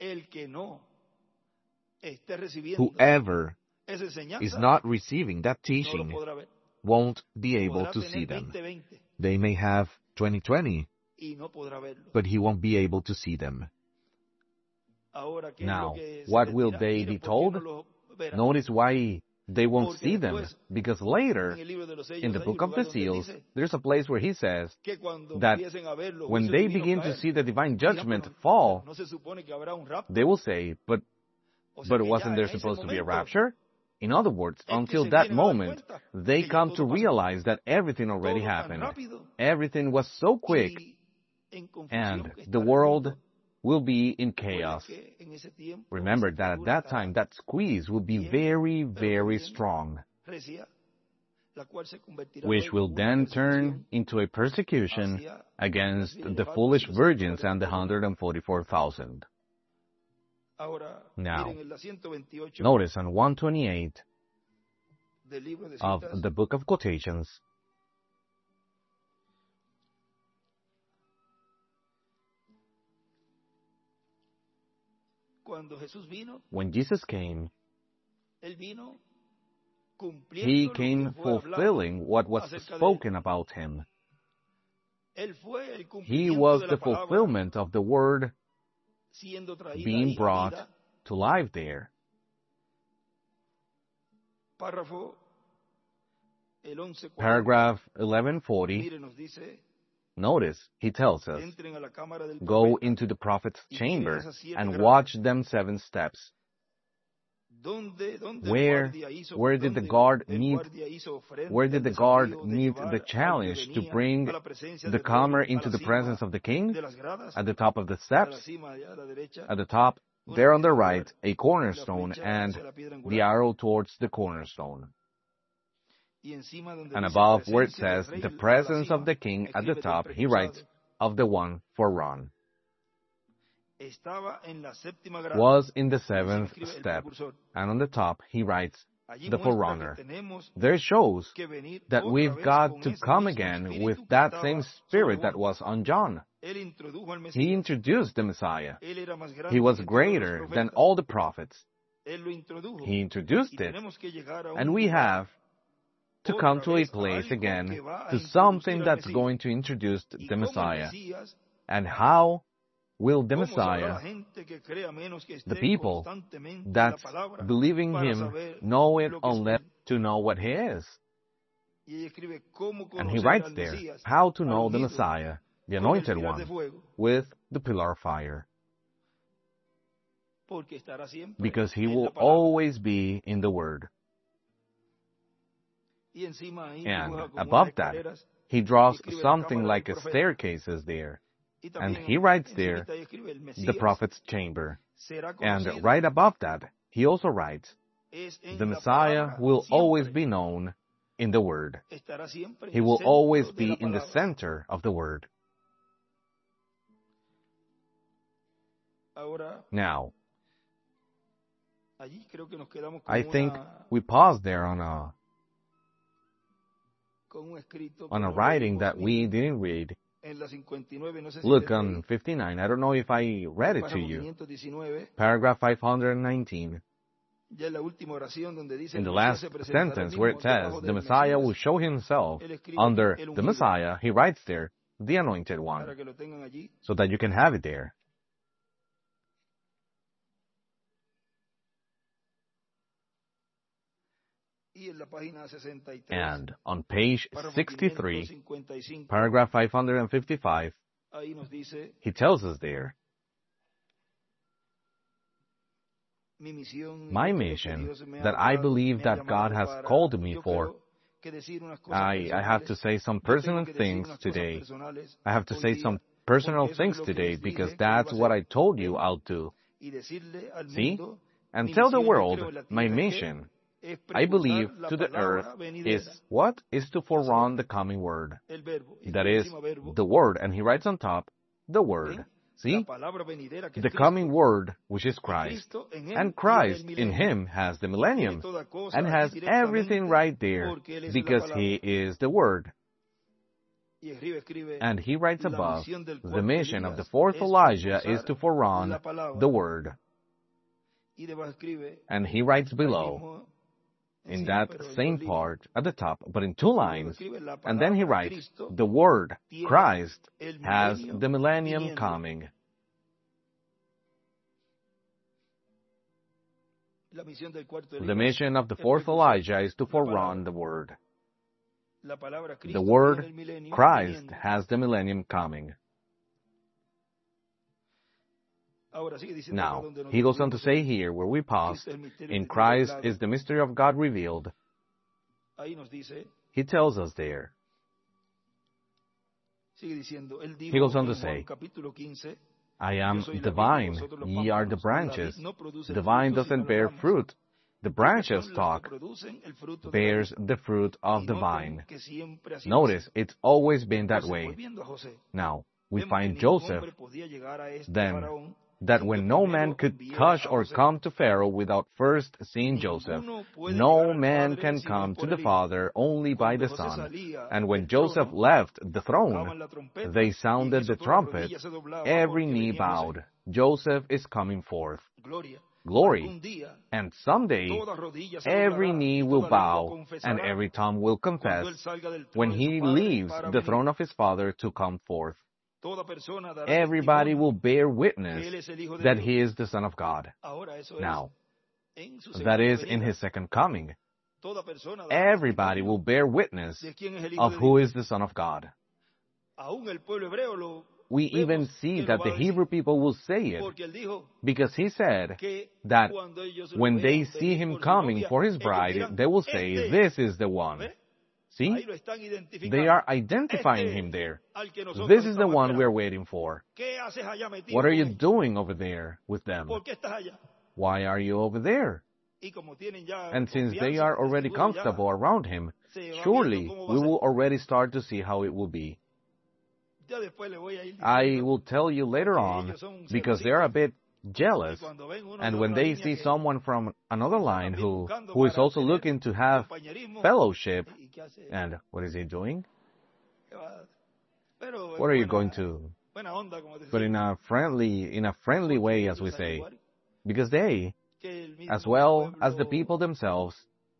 Whoever is not receiving that teaching won't be able to see them. They may have 20/20, but he won't be able to see them. Now, what will they be told? Notice why they won't see them, because later, in the book of the seals, there's a place where he says that when they begin to see the divine judgment fall, they will say, but wasn't there supposed to be a rapture? In other words, until that moment, they come to realize that everything already happened. Everything was so quick, and the world will be in chaos. Remember that at that time, that squeeze will be very, very strong, which will then turn into a persecution against the foolish virgins and the 144,000. Now, notice on 128 of the Book of Quotations, when Jesus came, he came fulfilling what was spoken about him. He was the fulfillment of the word being brought to life there. Paragraph 1140, notice, he tells us, go into the prophet's chamber and watch them 7 steps. Where did the guard meet the challenge to bring the comer into the presence of the king? At the top of the steps. At the top, there on the right, a cornerstone and the arrow towards the cornerstone. And above where it says, the presence of the king, at the top, he writes, of the one forerun. Was in the 7th step, and on the top he writes, the forerunner. There shows that we've got to come again with that same spirit that was on John. He introduced the Messiah. He was greater than all the prophets. He introduced it, and we have to come to a place again, to something that's going to introduce the Messiah. And how will the Messiah, the people that's believing him, know it unless to know what he is? And he writes there, how to know the Messiah, the Anointed One, with the pillar of fire. Because he will always be in the Word. And above that, he draws something like a staircases there. And he writes there, the prophet's chamber. And right above that, he also writes, the Messiah will always be known in the Word. He will always be in the center of the Word. Now, I think we paused there on a writing that we didn't read. Look on 59. I don't know if I read it to you. Paragraph 519. In the last sentence where it says, the Messiah will show himself, under the Messiah, he writes there, the Anointed One, so that you can have it there. And on page 63, paragraph 555, he tells us there, my mission that I believe that God has called me for, I have to say some personal things today. I have to say some personal things today because that's what I told you I'll do. See? And tell the world my mission, I believe, to the earth is what? Is to forerun the coming Word. That is, the Word. And he writes on top, the Word. See? The coming Word, which is Christ. And Christ in him has the millennium. And has everything right there, because he is the Word. And he writes above, the mission of the fourth Elijah is to forerun the Word. And he writes below, in that same part at the top, but in 2 lines, and then he writes, the Word, Christ, has the millennium coming. The mission of the fourth Elijah is to forerun the Word. The word Christ has the millennium coming. Now, he goes on to say here, where we paused, in Christ is the mystery of God revealed. He tells us there. He goes on to say, I am the vine, ye are the branches. The vine doesn't bear fruit. The branch of stalk bears the fruit of the vine. Notice, it's always been that way. Now, we find Joseph, then, that when no man could touch or come to Pharaoh without first seeing Joseph, no man can come to the Father only by the Son. And when Joseph left the throne, they sounded the trumpet, every knee bowed. Joseph is coming forth. Glory. And someday, every knee will bow and every tongue will confess when he leaves the throne of his Father to come forth. Everybody will bear witness that he is the Son of God. Now, that is in his second coming. Everybody will bear witness of who is the Son of God. We even see that the Hebrew people will say it, because he said that when they see him coming for his bride, they will say, this is the one. See? They are identifying him there. This is the one we're waiting for. What are you doing over there with them? Why are you over there? And since they are already comfortable around him, surely we will already start to see how it will be. I will tell you later on, because they're a bit jealous, and when they see someone from another line who is also looking to have fellowship, and what is he doing? What are you going to? But in a friendly way, as we say, because they, as well as the people themselves,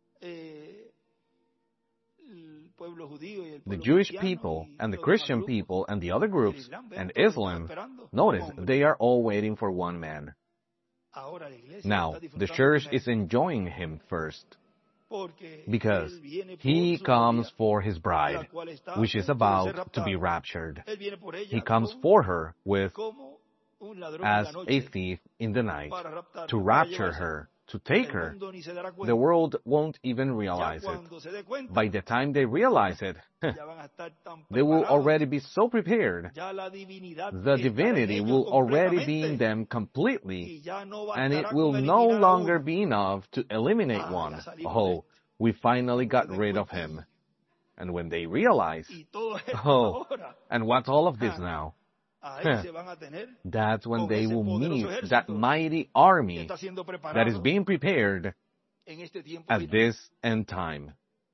the Jewish people and the Christian people and the other groups and Islam, notice, they are all waiting for one man. Now, the church is enjoying him first, because he comes for his bride, which is about to be raptured. He comes for her as a thief in the night, to rapture her, to take her. The world won't even realize it. By the time they realize it, they will already be so prepared. The divinity will already be in them completely, and it will no longer be enough to eliminate one. Oh, we finally got rid of him. And when they realize, oh, and what's all of this now? That's when they will meet that mighty army that is being prepared at this end time.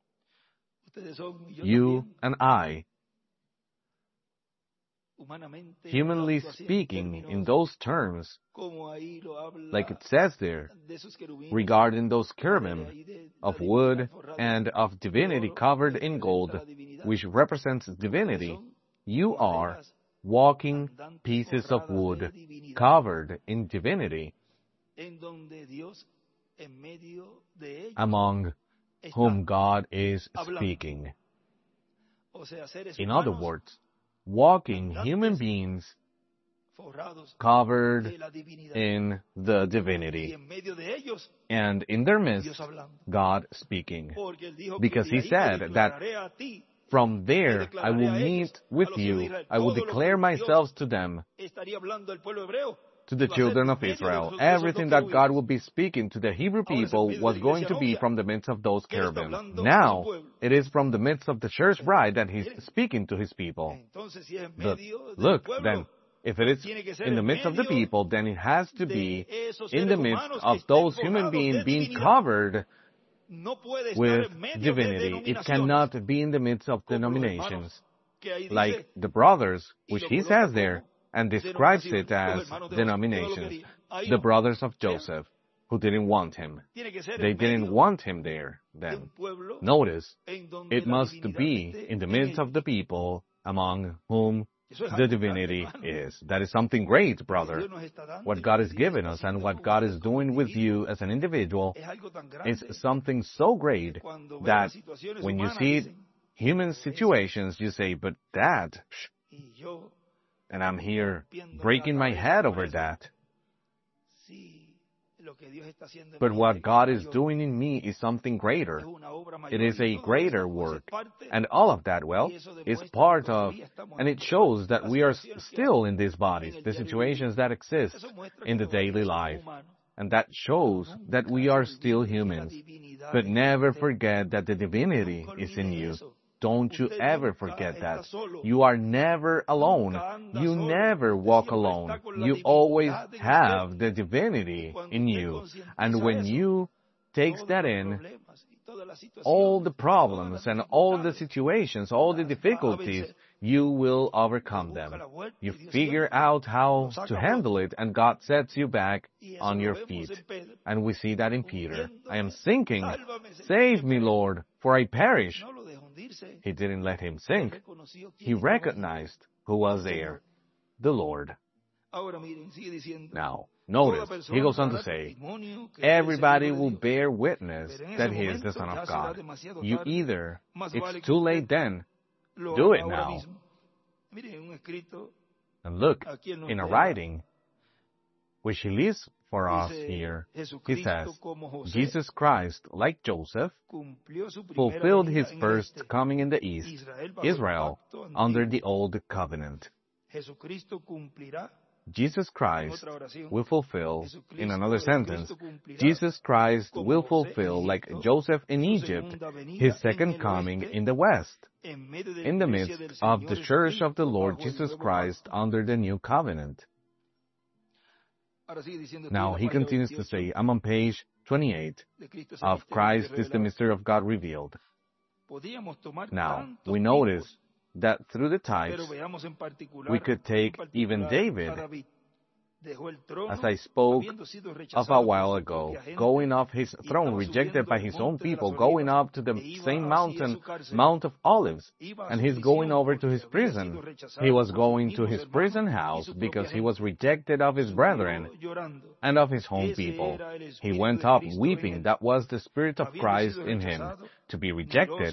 You and I, humanly speaking, in those terms, like it says there, regarding those cherubim of wood and of divinity covered in gold, which represents divinity, you are walking pieces of wood covered in divinity, among whom God is speaking. In other words, walking human beings covered in the divinity, and in their midst, God speaking. Because he said that from there I will meet with you, I will declare myself to them, to the children of Israel. Everything that God will be speaking to the Hebrew people was going to be from the midst of those cherubim. Now, it is from the midst of the church bride that he's speaking to his people. But look, then, if it is in the midst of the people, then it has to be in the midst of those human beings being covered with divinity. It cannot be in the midst of denominations, like the brothers, which he says there, and describes it as denominations. The brothers of Joseph, who didn't want him. They didn't want him there then. Notice, it must be in the midst of the people among whom the divinity is. That is something great, brother. What God has given us and what God is doing with you as an individual is something so great that when you see human situations, you say, but that, and I'm here breaking my head over that. But what God is doing in me is something greater. It is a greater work. And all of that, well, is part of, and it shows that we are still in these bodies, the situations that exist in the daily life. And that shows that we are still humans. But never forget that the divinity is in you. Don't you ever forget that. You are never alone. You never walk alone. You always have the divinity in you. And when you take that in, all the problems and all the situations, all the difficulties, you will overcome them. You figure out how to handle it, and God sets you back on your feet. And we see that in Peter. I am sinking. Save me, Lord, for I perish. He didn't let him sink. He recognized who was there, the Lord. Now, notice, he goes on to say, everybody will bear witness that he is the Son of God. You either, it's too late then, do it now. And look, in a writing, which he leaves for us here, he says, Jesus Christ, like Joseph, fulfilled his first coming in the East, Israel, under the Old Covenant. Jesus Christ will fulfill, in another sentence, Jesus Christ will fulfill, like Joseph in Egypt, his second coming in the West, in the midst of the church of the Lord Jesus Christ under the New Covenant. Now, he continues to say, I'm on page 28 of Christ is the Mystery of God Revealed. Now, we notice that through the types, we could take even David, as I spoke of a while ago, going off his throne, rejected by his own people, going up to the same mountain, Mount of Olives, and he's going over to his prison. He was going to his prison house because he was rejected of his brethren and of his own people. He went up weeping. That was the Spirit of Christ in him, to be rejected.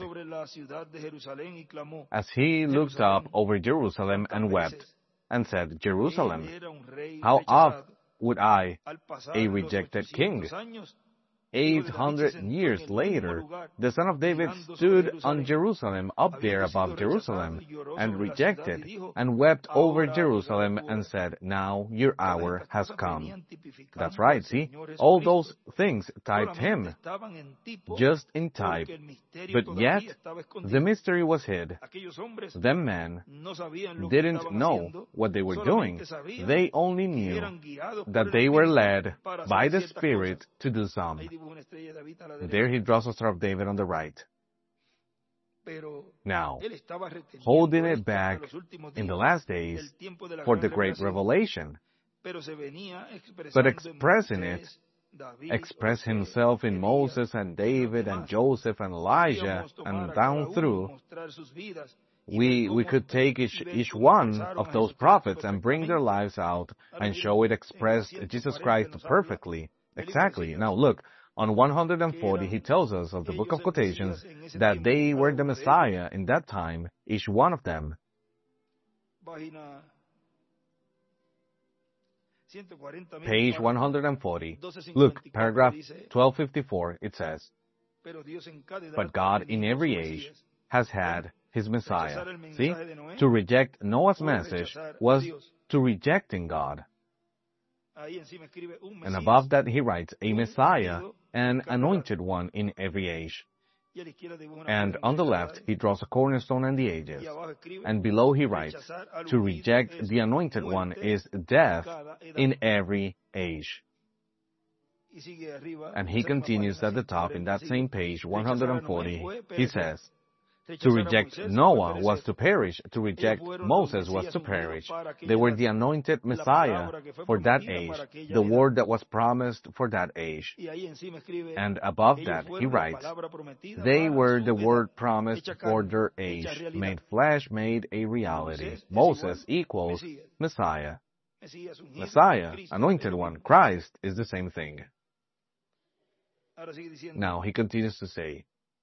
As he looked up over Jerusalem and wept, and said, Jerusalem, how oft would I, a rejected king? 800 years later, the Son of David stood on Jerusalem, up there above Jerusalem, and rejected, and wept over Jerusalem, and said, now your hour has come. That's right, see? All those things typed him, just in type. But yet, the mystery was hid. Them men didn't know what they were doing. They only knew that they were led by the Spirit to do some. There he draws a Star of David on the right. Now, holding it back in the last days for the great revelation, but expressing it, express himself in Moses and David and Joseph and Elijah and down through, we could take each one of those prophets and bring their lives out and show it expressed Jesus Christ perfectly. Exactly. Now look, on 140, he tells us of the book of quotations that they were the Messiah in that time, each one of them. Page 140. Look, paragraph 1254, it says, but God in every age has had his Messiah. See, to reject Noah's message was to rejecting God. And above that he writes, a Messiah, an anointed one in every age. And on the left, he draws a cornerstone and the ages. And below he writes, to reject the anointed one is death in every age. And he continues at the top in that same page, 140, he says, To reject Noah was to perish. To reject Moses was to perish. They were the anointed Messiah for that age, the word that was promised for that age. And above that, he writes, they were the word promised for their age, made flesh, made a reality. Moses equals Messiah. Messiah, anointed one, Christ is the same thing. Now he continues to say,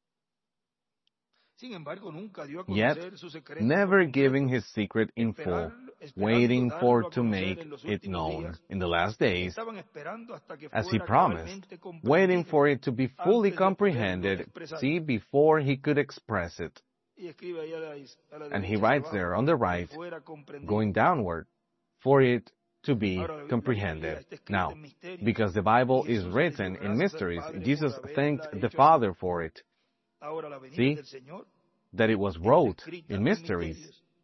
yet never giving his secret in full, waiting for to make it known in the last days, as he promised, waiting for it to be fully comprehended, see, before he could express it. And he writes there on the right, going downward, for it to be comprehended. Now, because the Bible is written in mysteries, Jesus thanked the Father for it. See, that it was wrote in mysteries.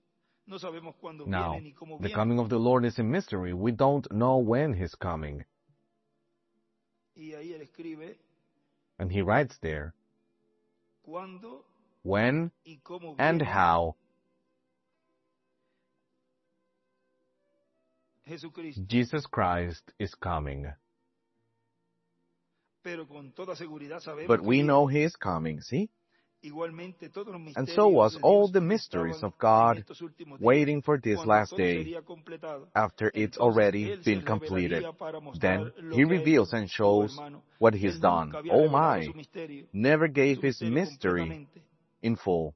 Now, the coming of the Lord is a mystery. We don't know when He's coming. And he writes there, when and how Jesus Christ is coming. But we know He is coming, see? And so was all the mysteries of God waiting for this last day, after it's already been completed. Then He reveals and shows what He's done. Oh my! Never gave His mystery in full.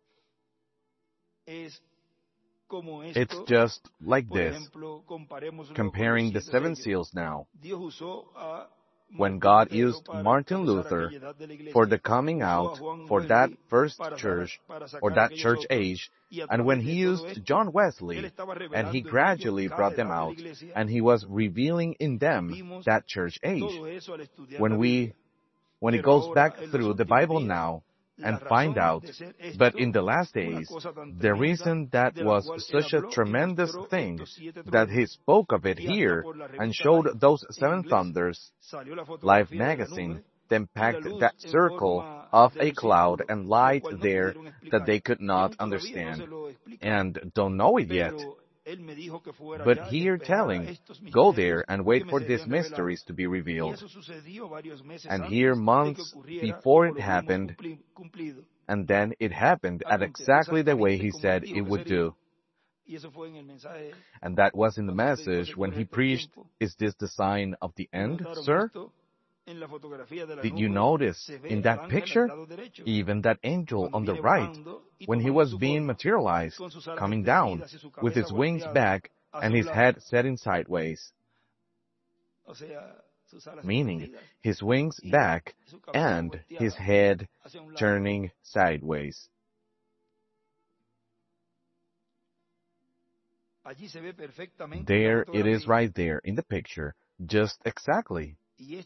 It's just like this. Comparing the 7 seals now. When God used Martin Luther for the coming out for that first church, or that church age, and when He used John Wesley, and He gradually brought them out, and He was revealing in them that church age. When it goes back through the Bible now, and find out, but in the last days, the reason that was such a tremendous thing, that He spoke of it here, and showed those 7 thunders, Life magazine then packed that circle of a cloud and light there that they could not understand, and don't know it yet. But here telling, go there and wait for these mysteries to be revealed. And here months before it happened, and then it happened at exactly the way He said it would do. And that was in the message when He preached, is this the sign of the end, sir? Did you notice in that picture, even that angel on the right, when he was being materialized, coming down, with his wings back and his head setting sideways? Meaning, his wings back and his head turning sideways. There it is right there in the picture, just exactly.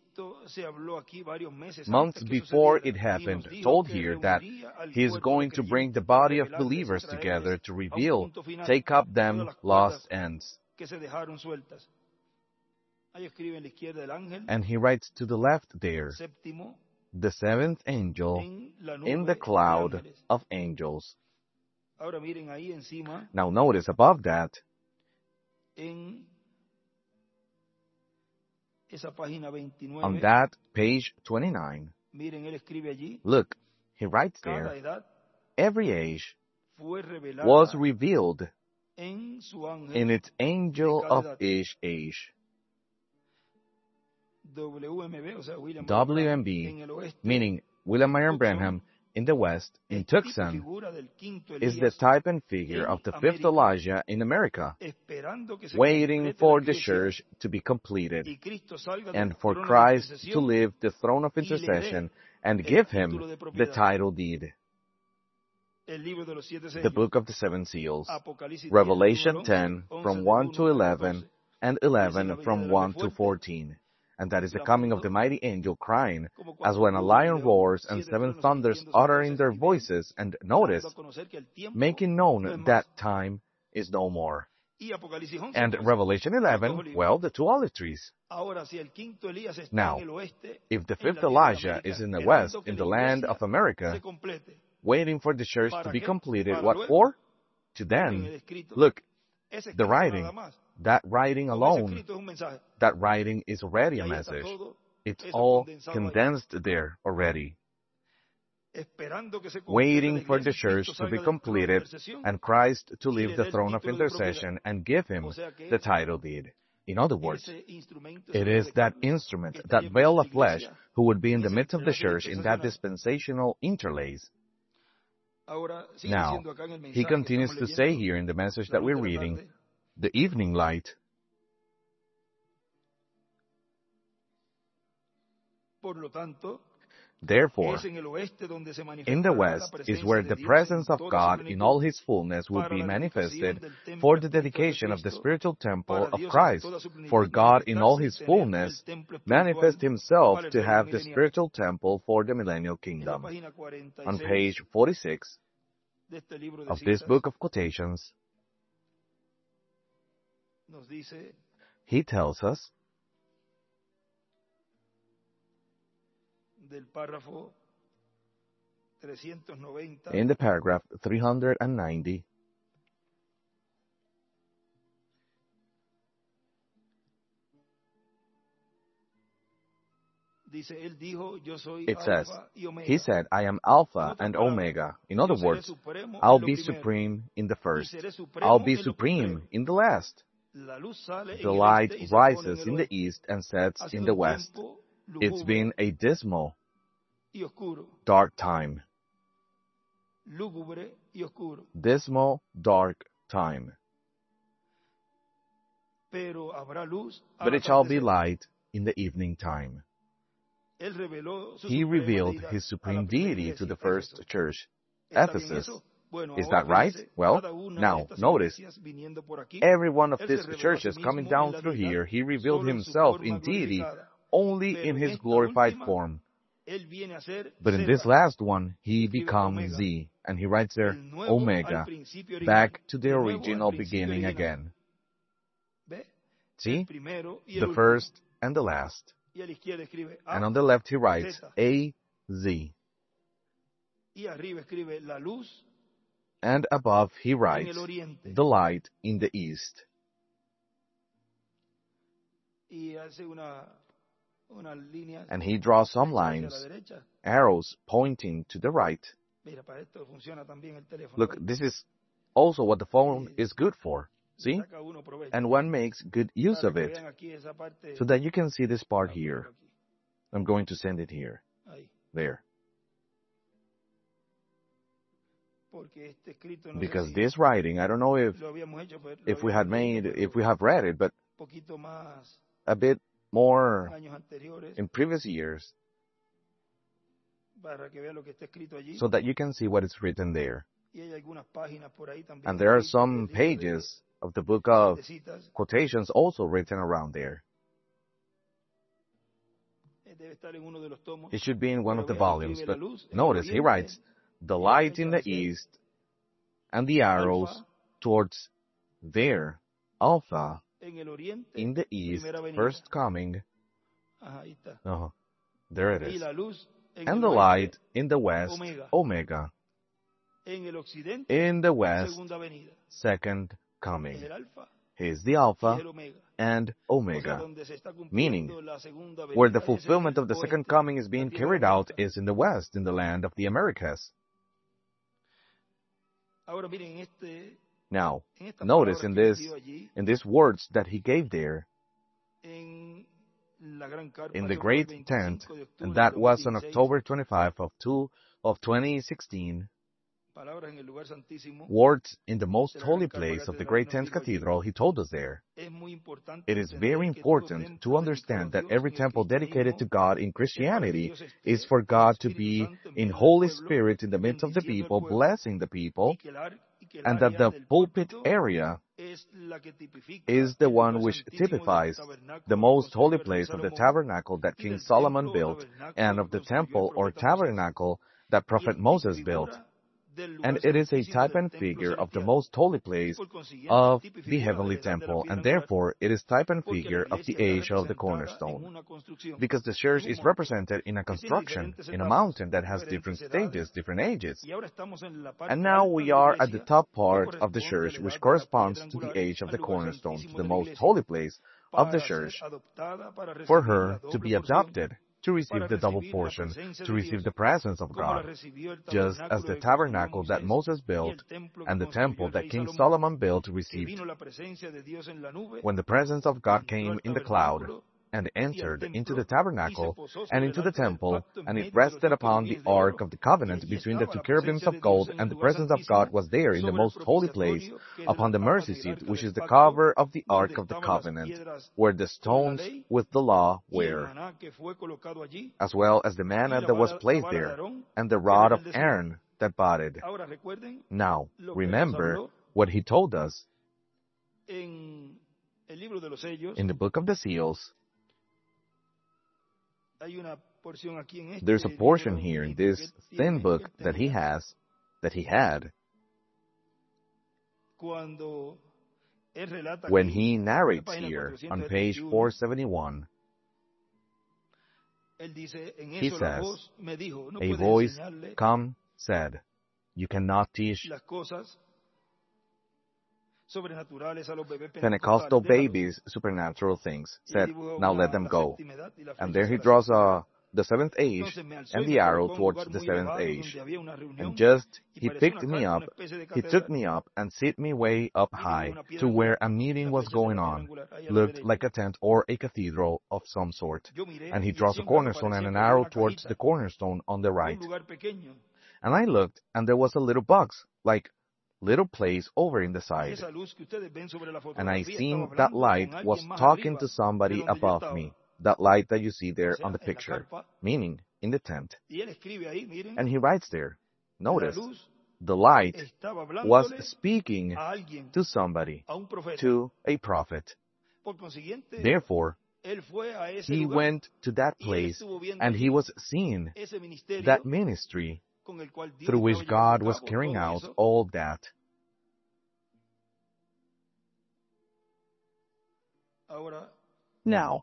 Months before it happened, told here that He is going to bring the body of believers together to reveal, take up them lost ends. And he writes to the left there, the 7th angel in the cloud of angels. Now notice above that, on that page 29, look, he writes there, every age was revealed in its angel of each age. WMB, meaning William Marion Branham, in the West, in Tucson, is the type and figure of the 5th Elijah in America, waiting for the church to be completed, and for Christ to leave the throne of intercession and give Him the title deed. The Book of the 7 Seals, Revelation 10 from 1 to 11, and 11 from 1 to 14. And that is the coming of the mighty angel crying, as when a lion roars and 7 thunders uttering their voices, and notice, making known that time is no more. And Revelation 11, well, the 2 olive trees. Now, if the 5th Elijah is in the West, in the land of America, waiting for the church to be completed. What for? To then, look, the writing, that writing alone, that writing is already a message. It's all condensed there already. Waiting for the church to be completed and Christ to leave the throne of intercession and give him the title deed. In other words, it is that instrument, that veil of flesh, who would be in the midst of the church in that dispensational interlace. Now, he continues to say here in the message that we're reading, the evening light. Therefore, in the west is where the presence of God in all his fullness will be manifested for the dedication of the spiritual temple of Christ. For God in all his fullness manifests himself to have the spiritual temple for the millennial kingdom. On page 46 of this book of quotations, he tells us, in the paragraph 390, it says, he said, I am Alpha and Omega. In other words, I'll be supreme in the first. I'll be supreme in the last. The light rises in the east and sets in the west. It's been a dismal, dark time. Dismal, dark time. But it shall be light in the evening time. He revealed his supreme deity to the first church, Ephesus. Is that right? Well, now, notice, every one of these churches coming down through here, he revealed himself in deity only in his glorified form. But in this last one, he becomes Z, and he writes there, Omega, back to the original beginning again. See? The first and the last. And on the left he writes A-Z. And above he writes the light in the east. And he draws some lines, arrows pointing to the right. Look, this is also what the phone is good for. See? And one makes good use of it, so that you can see this part here. I'm going to send it here. There. Because this writing, I don't know if we have read it, but a bit more in previous years, so that you can see what is written there. And there are some pages of the book of quotations also written around there. It should be in one of the volumes, but notice he writes, the light in the east and the arrows towards there, Alpha, in the east, first coming. There it is. And the light in the west, Omega. In the west, second coming. He is the Alpha and Omega. Meaning, where the fulfillment of the second coming is being carried out is in the west, in the land of the Americas. Now, notice in these words that he gave there, in the great tent, and that was on October 25 of 2016, words in the most holy place of the great tent cathedral, he told us there. It is very important to understand that every temple dedicated to God in Christianity is for God to be in Holy Spirit in the midst of the people, blessing the people, and that the pulpit area is the one which typifies the most holy place of the tabernacle that King Solomon built, and of the temple or tabernacle that Prophet Moses built. and it is a type and figure of the most holy place of the heavenly temple, and therefore it is type and figure of the age of the cornerstone, because the church is represented in a construction, in a mountain that has different stages, different ages. And now we are at the top part of the church, which corresponds to the age of the cornerstone, to the most holy place of the church, for her to be adopted, to receive the double portion, to receive the presence of God, just as the tabernacle that Moses built and the temple that King Solomon built received. When the presence of God came in the cloud, and entered into the tabernacle and into the temple, and it rested upon the ark of the covenant between the two cherubims of gold, and the presence of God was there in the most holy place, upon the mercy seat, which is the cover of the ark of the covenant, where the stones with the law were, as well as the manna that was placed there, and the rod of Aaron that budded. Now, remember what he told us in the book of the seals. There's a portion here in this thin book that he had, when he narrates here on page 471. He says, a voice come said, you cannot teach Pentecostal babies supernatural things, said, now let them go. And there he draws the seventh age and the arrow towards the seventh age. And just he picked me up, he took me up and set me way up high to where a meeting was going on, looked like a tent or a cathedral of some sort. And he draws a cornerstone and an arrow towards the cornerstone on the right. And I looked, and there was a little box, like little place over in the side. And I seen that light was talking to somebody above me, that light that you see there on the picture, meaning in the tent. And he writes there, notice, the light was speaking to somebody, to a prophet. Therefore, he went to that place and he was seeing that ministry through which God was carrying out all that. Now,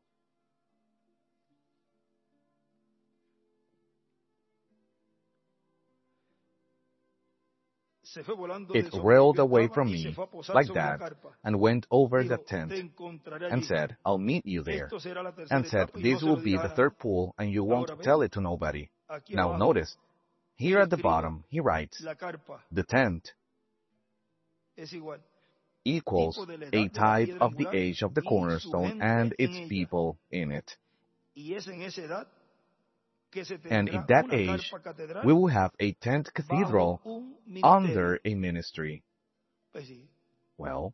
it rolled away from me like that and went over the tent and said, I'll meet you there. And said, this will be the third pool and you won't tell it to nobody. Now notice, here at the bottom, he writes, the tent equals a type of the age of the cornerstone and its people in it. And in that age, we will have a tent cathedral under a ministry. Well,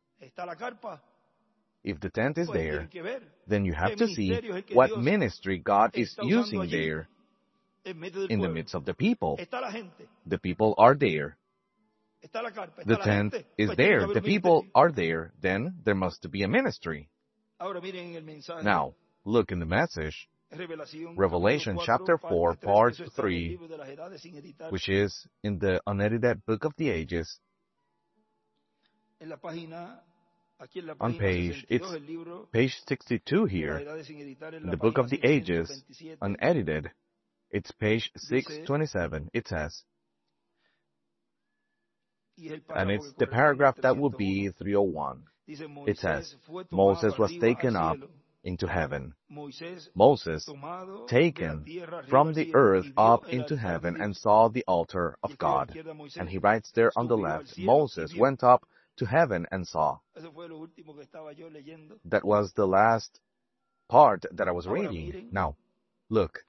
if the tent is there, then you have to see what ministry God is using there in the midst of the people. The people are there. The tent is there. The people are there. Then there must be a ministry. Now, look in the message. Revelation chapter 4, part 3, which is in the unedited Book of the Ages. On page 62 here, in the Book of the Ages, unedited, it's page 627, it says, and it's the paragraph that will be 301. It says, Moses was taken up into heaven. Moses, taken from the earth up into heaven and saw the altar of God. And he writes there on the left, Moses went up to heaven and saw. That was the last part that I was reading. Now, look.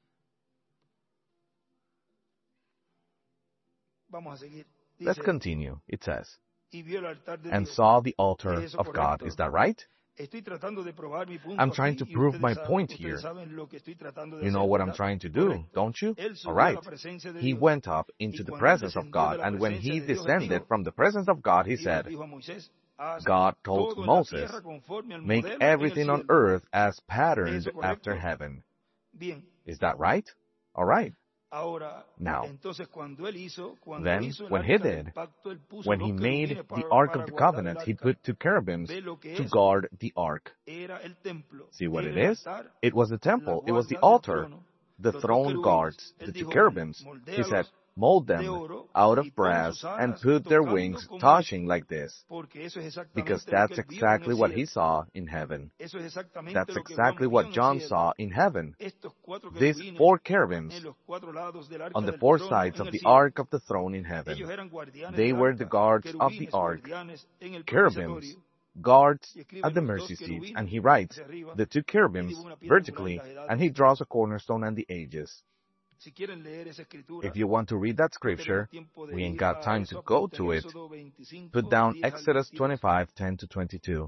Let's continue. It says, and saw the altar of God. Is that right? I'm trying to prove my point here. You know what I'm trying to do, don't you? All right. He went up into the presence of God, and when he descended from the presence of God, he said, God told Moses, make everything on earth as patterned after heaven. Is that right? All right. Now, then, when he did, when he made the Ark of the Covenant, he put 2 cherubims to guard the Ark. See what it is? It was the temple, it was the altar. The throne guards the 2 cherubims. He said, mold them out of brass and put their wings touching like this. Because that's exactly what he saw in heaven. That's exactly what John saw in heaven. These 4 cherubims on the 4 sides of the ark of the throne in heaven. They were the guards of the ark. Cherubims, guards at the mercy seat. And he writes the 2 cherubims vertically, and he draws a cornerstone and the edges. If you want to read that scripture, we ain't got time to go to it. Put down Exodus 25:10-22.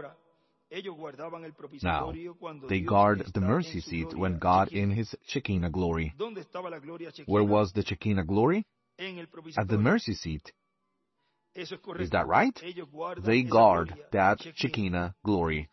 Now, they guard the mercy seat when God in His Shekinah glory. Where was the Shekinah glory? At the mercy seat. Is that right? They guard that Shekinah glory.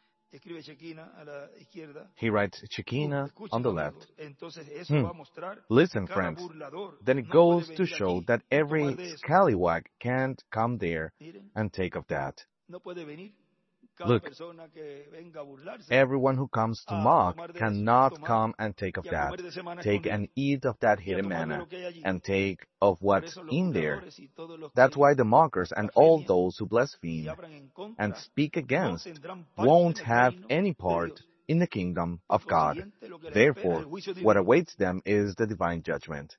He writes Shekinah on the left. Listen, friends. Then it goes to show that every scallywag can't come there and take of that. Look, everyone who comes to mock cannot come and take of that. Take and eat of that hidden manna, and take of what's in there. That's why the mockers and all those who blaspheme and speak against won't have any part in the kingdom of God. Therefore, what awaits them is the divine judgment.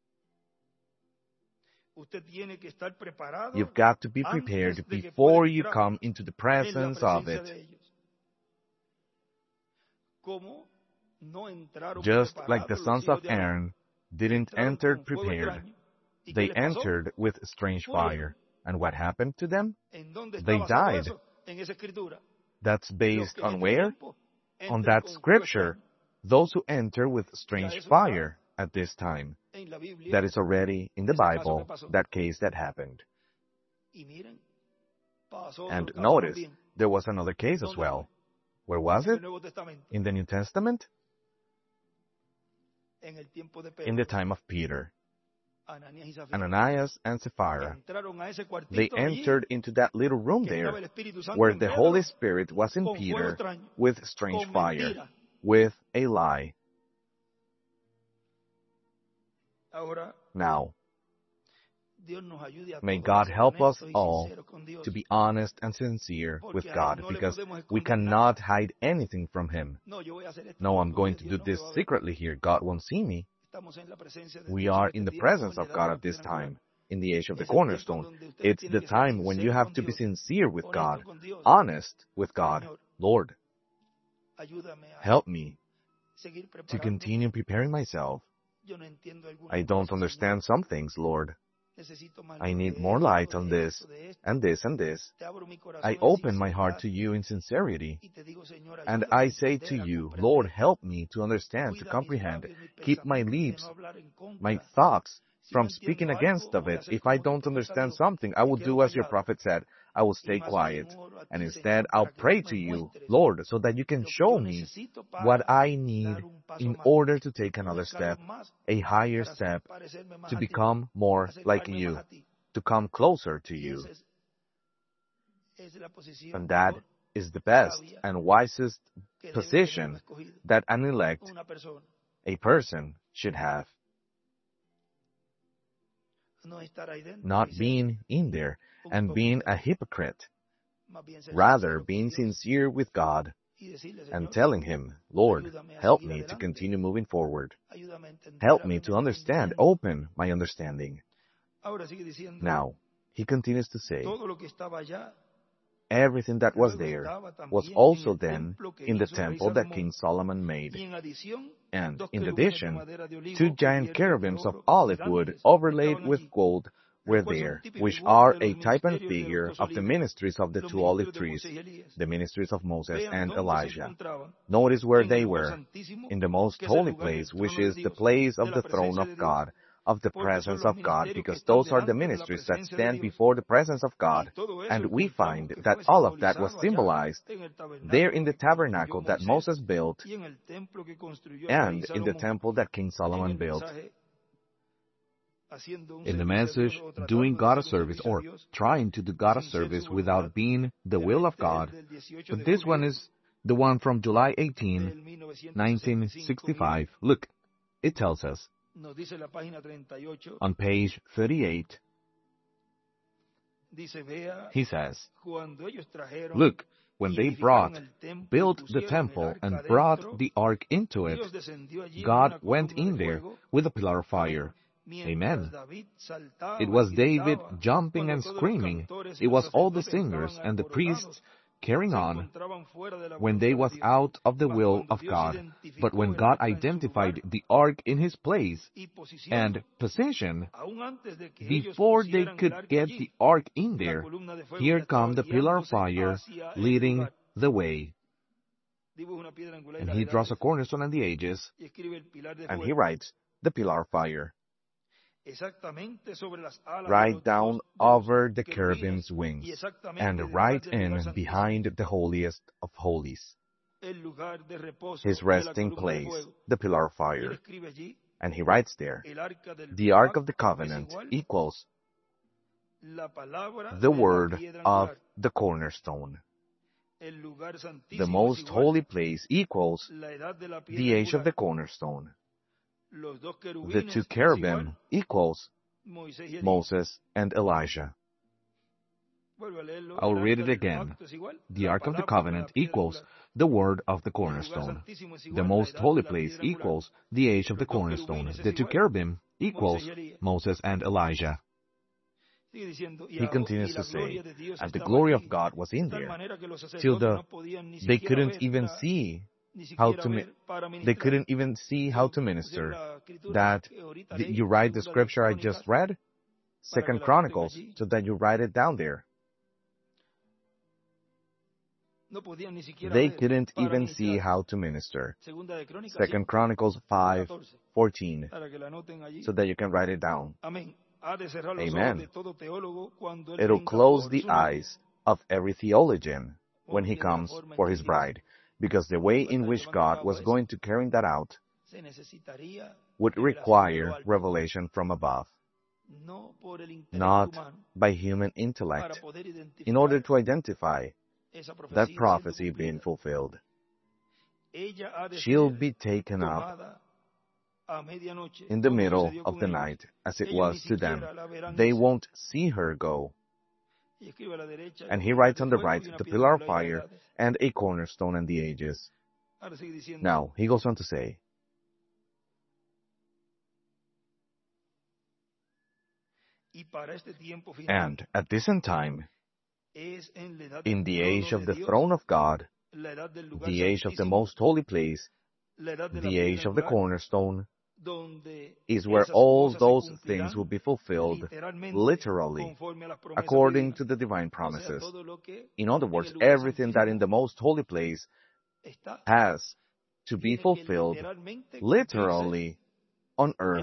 You've got to be prepared before you come into the presence of it. Just like the sons of Aaron didn't enter prepared, they entered with strange fire. And what happened to them? They died. That's based on where? On that scripture. Those who enter with strange fire at this time. That is already in the Bible, that case that happened. And notice, there was another case as well. Where was it? In the New Testament? In the time of Peter. Ananias and Sapphira. They entered into that little room there, where the Holy Spirit was in Peter with strange fire, with a lie. Now, may God help us all to be honest and sincere with God, because we cannot hide anything from Him. No, I'm going to do this secretly here. God won't see me. We are in the presence of God at this time, in the age of the cornerstone. It's the time when you have to be sincere with God, honest with God. Lord, help me to continue preparing myself. I don't understand some things, Lord. I need more light on this, and this, and this. I open my heart to you in sincerity. And I say to you, Lord, help me to understand, to comprehend. Keep my lips, my thoughts, from speaking against of it. If I don't understand something, I will do as your prophet said. I will stay quiet. And instead, I'll pray to you, Lord, so that you can show me what I need in order to take another step, a higher step, to become more like you, to come closer to you. And that is the best and wisest position that an elect, a person, should have. Not being in there and being a hypocrite. Rather, being sincere with God and telling Him, Lord, help me to continue moving forward. Help me to understand, open my understanding. Now, he continues to say, everything that was there was also then in the temple that King Solomon made. And, in addition, 2 giant cherubims of olive wood overlaid with gold were there, which are a type and figure of the ministries of the 2 olive trees, the ministries of Moses and Elijah. Notice where they were, in the most holy place, which is the place of the throne of God, of the presence of God, because those are the ministries that stand before the presence of God. And we find that all of that was symbolized there in the tabernacle that Moses built and in the temple that King Solomon built. in the message, doing God a service or trying to do God a service without being the will of God. But this one is the one from July 18, 1965. Look, it tells us on page 38, he says, look, when they built the temple and brought the ark into it, God went in there with a pillar of fire. Amen. It was David jumping and screaming. It was all the singers and the priests carrying on when they was out of the will of God. But when God identified the ark in his place and position, before they could get the ark in there, here come the pillar of fire leading the way. And he draws a cornerstone on the edges, and he writes, the pillar of fire. Right down over the cherubim's wings, and right in behind the holiest of holies, his resting place, the pillar of fire. And he writes there, the Ark of the Covenant equals the word of the cornerstone. The most holy place equals the age of the cornerstone. The two cherubim equals Moses and Elijah. I'll read it again. The Ark of the Covenant equals the word of the cornerstone. The most holy place equals the age of the cornerstone. The two cherubim equals Moses and Elijah. He continues to say, and the glory of God was in there, till they couldn't even see how to minister. That you write the scripture I just read, 2 Chronicles, so that you write it down there. They couldn't even see how to minister. 2 Chronicles 5:14, so that you can write it down. Amen. It'll close the eyes of every theologian when he comes for his bride, because the way in which God was going to carry that out would require revelation from above, not by human intellect, in order to identify that prophecy being fulfilled. She'll be taken up in the middle of the night, as it was to them. They won't see her go. And he writes on the right, the pillar of fire and a cornerstone and the ages. Now, he goes on to say, and at this end time, in the age of the throne of God, the age of the most holy place, the age of the cornerstone, is where all those things will be fulfilled, literally, according to the divine promises. In other words, everything that in the most holy place has to be fulfilled, literally, on earth.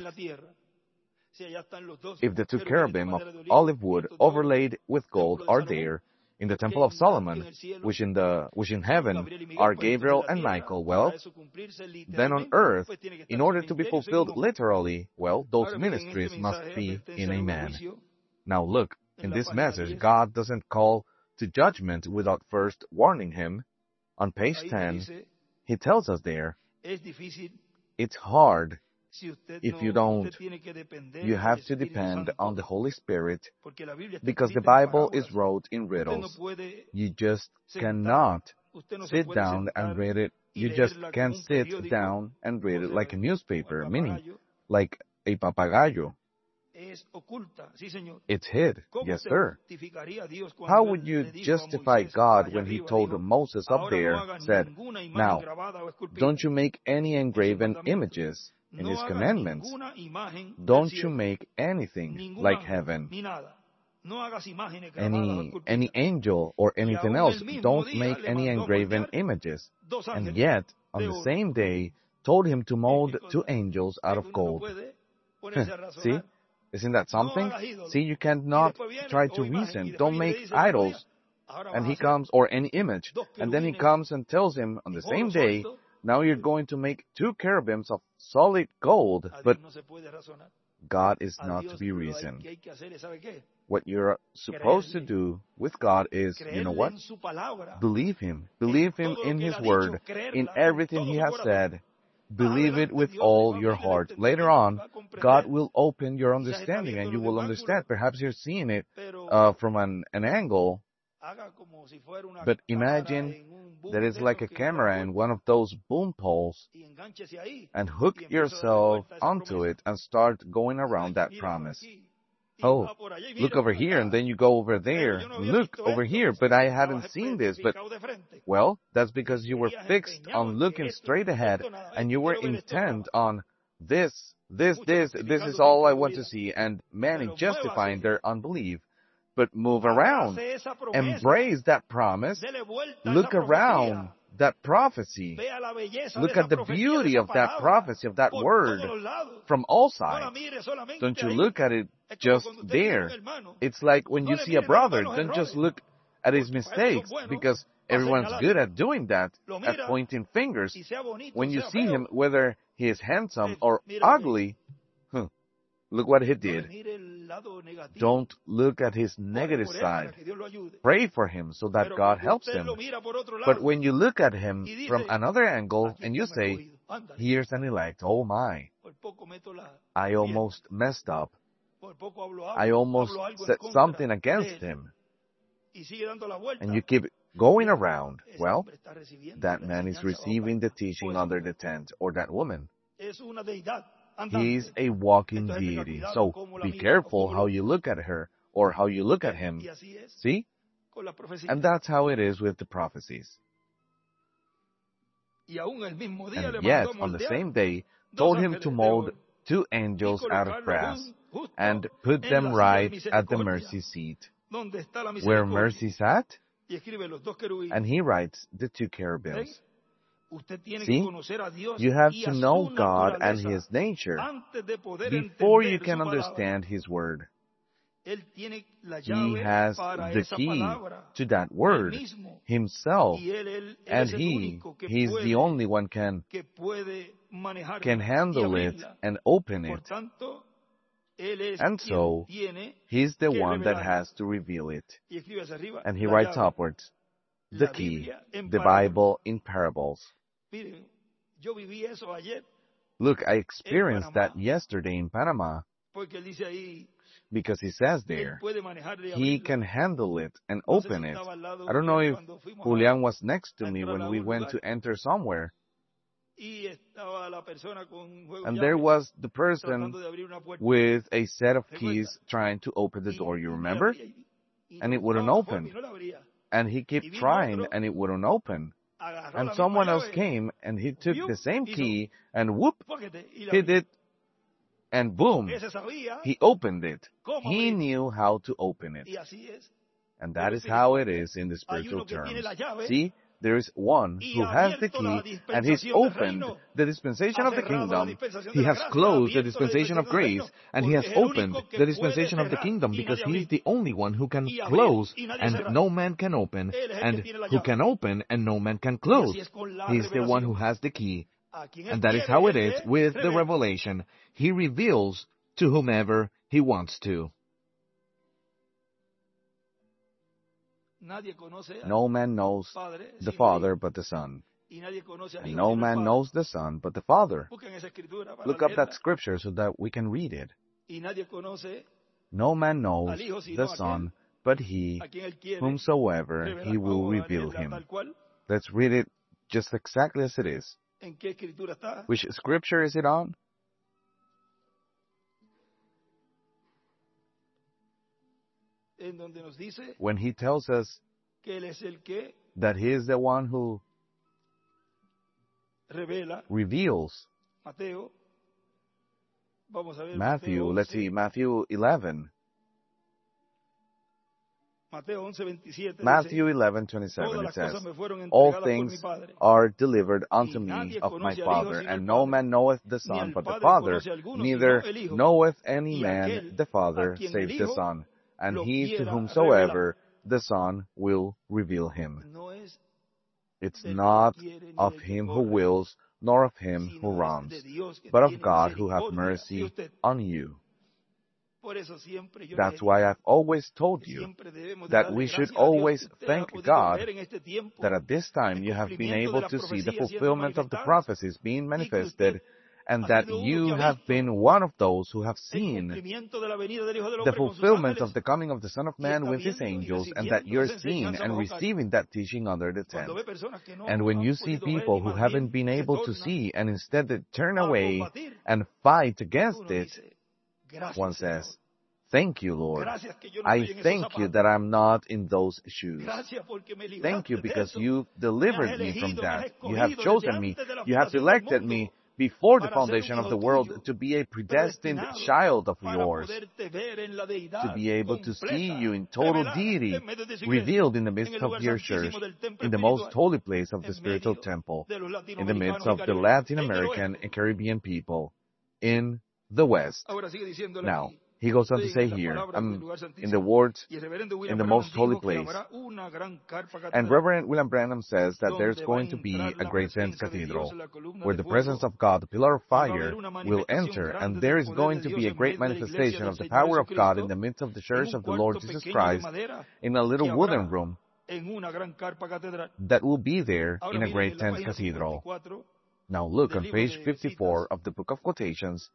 If the two cherubim of olive wood overlaid with gold are there in the Temple of Solomon, which in heaven are Gabriel and Michael, well, then on earth, in order to be fulfilled literally, well, those ministries must be in a man. Now look, in this message, God doesn't call to judgment without first warning him. On page 10, he tells us there, it's hard. If you don't, you have to depend on the Holy Spirit, because the Bible is wrote in riddles. You just cannot sit down and read it. You just can't sit down and read it like a newspaper, meaning like a papagayo. It's hid. Yes, sir. How would you justify God when he told Moses up there, said, now, don't you make any engraven images in his commandments? Don't you make anything like heaven, any angel or anything else. Don't make any engraven images. And yet, on the same day, told him to mold two angels out of gold. See? Isn't that something? See, you cannot try to reason. Don't make idols. And he comes, or any image. And then he comes and tells him on the same day, now you're going to make two cherubims of solid gold. But God is not to be reasoned. What you're supposed to do with God is, you know what? Believe Him. Believe Him in His Word, in everything He has said. Believe it with all your heart. Later on, God will open your understanding and you will understand. Perhaps you're seeing it from an angle, but imagine that it's like a camera in one of those boom poles, and hook yourself onto it and start going around that promise. Oh, look over here, and then you go over there. Look over here, but I haven't seen this. But, well, that's because you were fixed on looking straight ahead, and you were intent on this is all I want to see, and many justifying their unbelief. But move around. Embrace that promise. Look around that prophecy. Look at the beauty of that prophecy, of that word, from all sides. Don't you look at it just there. It's like when you see a brother, don't just look at his mistakes, because everyone's good at doing that, at pointing fingers. When you see him, whether he is handsome or ugly, look what he did. Don't look at his negative side. Pray for him so that God helps him. But when you look at him from another angle and you say, here's an elect, oh my, I almost messed up. I almost said something against him. And you keep going around. Well, that man is receiving the teaching under the tent, or that woman. He's a walking deity. So be careful how you look at her or how you look at him. See? And that's how it is with the prophecies. And yet, on the same day, told him to mold 2 angels out of brass and put them right at the mercy seat, where mercy sat. And he writes the 2 cherubims. See, you have to know God and His nature before you can understand His Word. He has the key to that Word Himself, and He's the only one can handle it and open it. And so, He's the one that has to reveal it. And he writes upwards, the key, the Bible in parables. Look, I experienced that yesterday in Panama, because he says there, he can handle it and open it. I don't know if Julian was next to me when we went to enter somewhere. And there was the person with a set of keys trying to open the door, you remember? And it wouldn't open. And he kept trying and it wouldn't open. And someone else came and he took the same key and whoop, hit it, and boom, he opened it. He knew how to open it. And that is how it is in the spiritual terms. See, there is one who has the key, and he's opened the dispensation of the kingdom. He has closed the dispensation of grace, and he has opened the dispensation of the kingdom, because he's the only one who can close and no man can open, and who can open and no man can close. He's the one who has the key. And that is how it is with the revelation. He reveals to whomever he wants to. No man knows the Father but the Son. And no man knows the Son but the Father. Look up that scripture so that we can read it. No man knows the Son but He, whomsoever He will reveal Him. Let's read it just exactly as it is. Which scripture is it on? When he tells us that he is the one who reveals. Matthew, let's see, Matthew 11. Matthew 11:27, it says, all things are delivered unto me of my Father, and no man knoweth the Son but the Father, neither knoweth any man the Father save the Son, and he to whomsoever the Son will reveal Him. It's not of him who wills, nor of him who runs, but of God who hath mercy on you. That's why I've always told you that we should always thank God that at this time you have been able to see the fulfillment of the prophecies being manifested, and that you have been one of those who have seen the fulfillment of the coming of the Son of Man with his angels, and that you're seeing and receiving that teaching under the tent. And when you see people who haven't been able to see and instead they turn away and fight against it, one says, "Thank you, Lord. I thank you that I'm not in those shoes. Thank you because you've delivered me from that. You have chosen me. You have elected me before the foundation of the world to be a predestined child of yours, to be able to see you in total deity, revealed in the midst of your church, in the most holy place of the spiritual temple, in the midst of the Latin American and Caribbean people, in the West." Now, he goes on to say here, in the words, in the most holy place. And Reverend William Branham says that there's going to be a great tent cathedral, where the presence of God, the pillar of fire, will enter, and there is going to be a great manifestation of the power of God in the midst of the church of the Lord Jesus Christ, in a little wooden room that will be there in a great tent cathedral. Now look on page 54 of the Book of Quotations,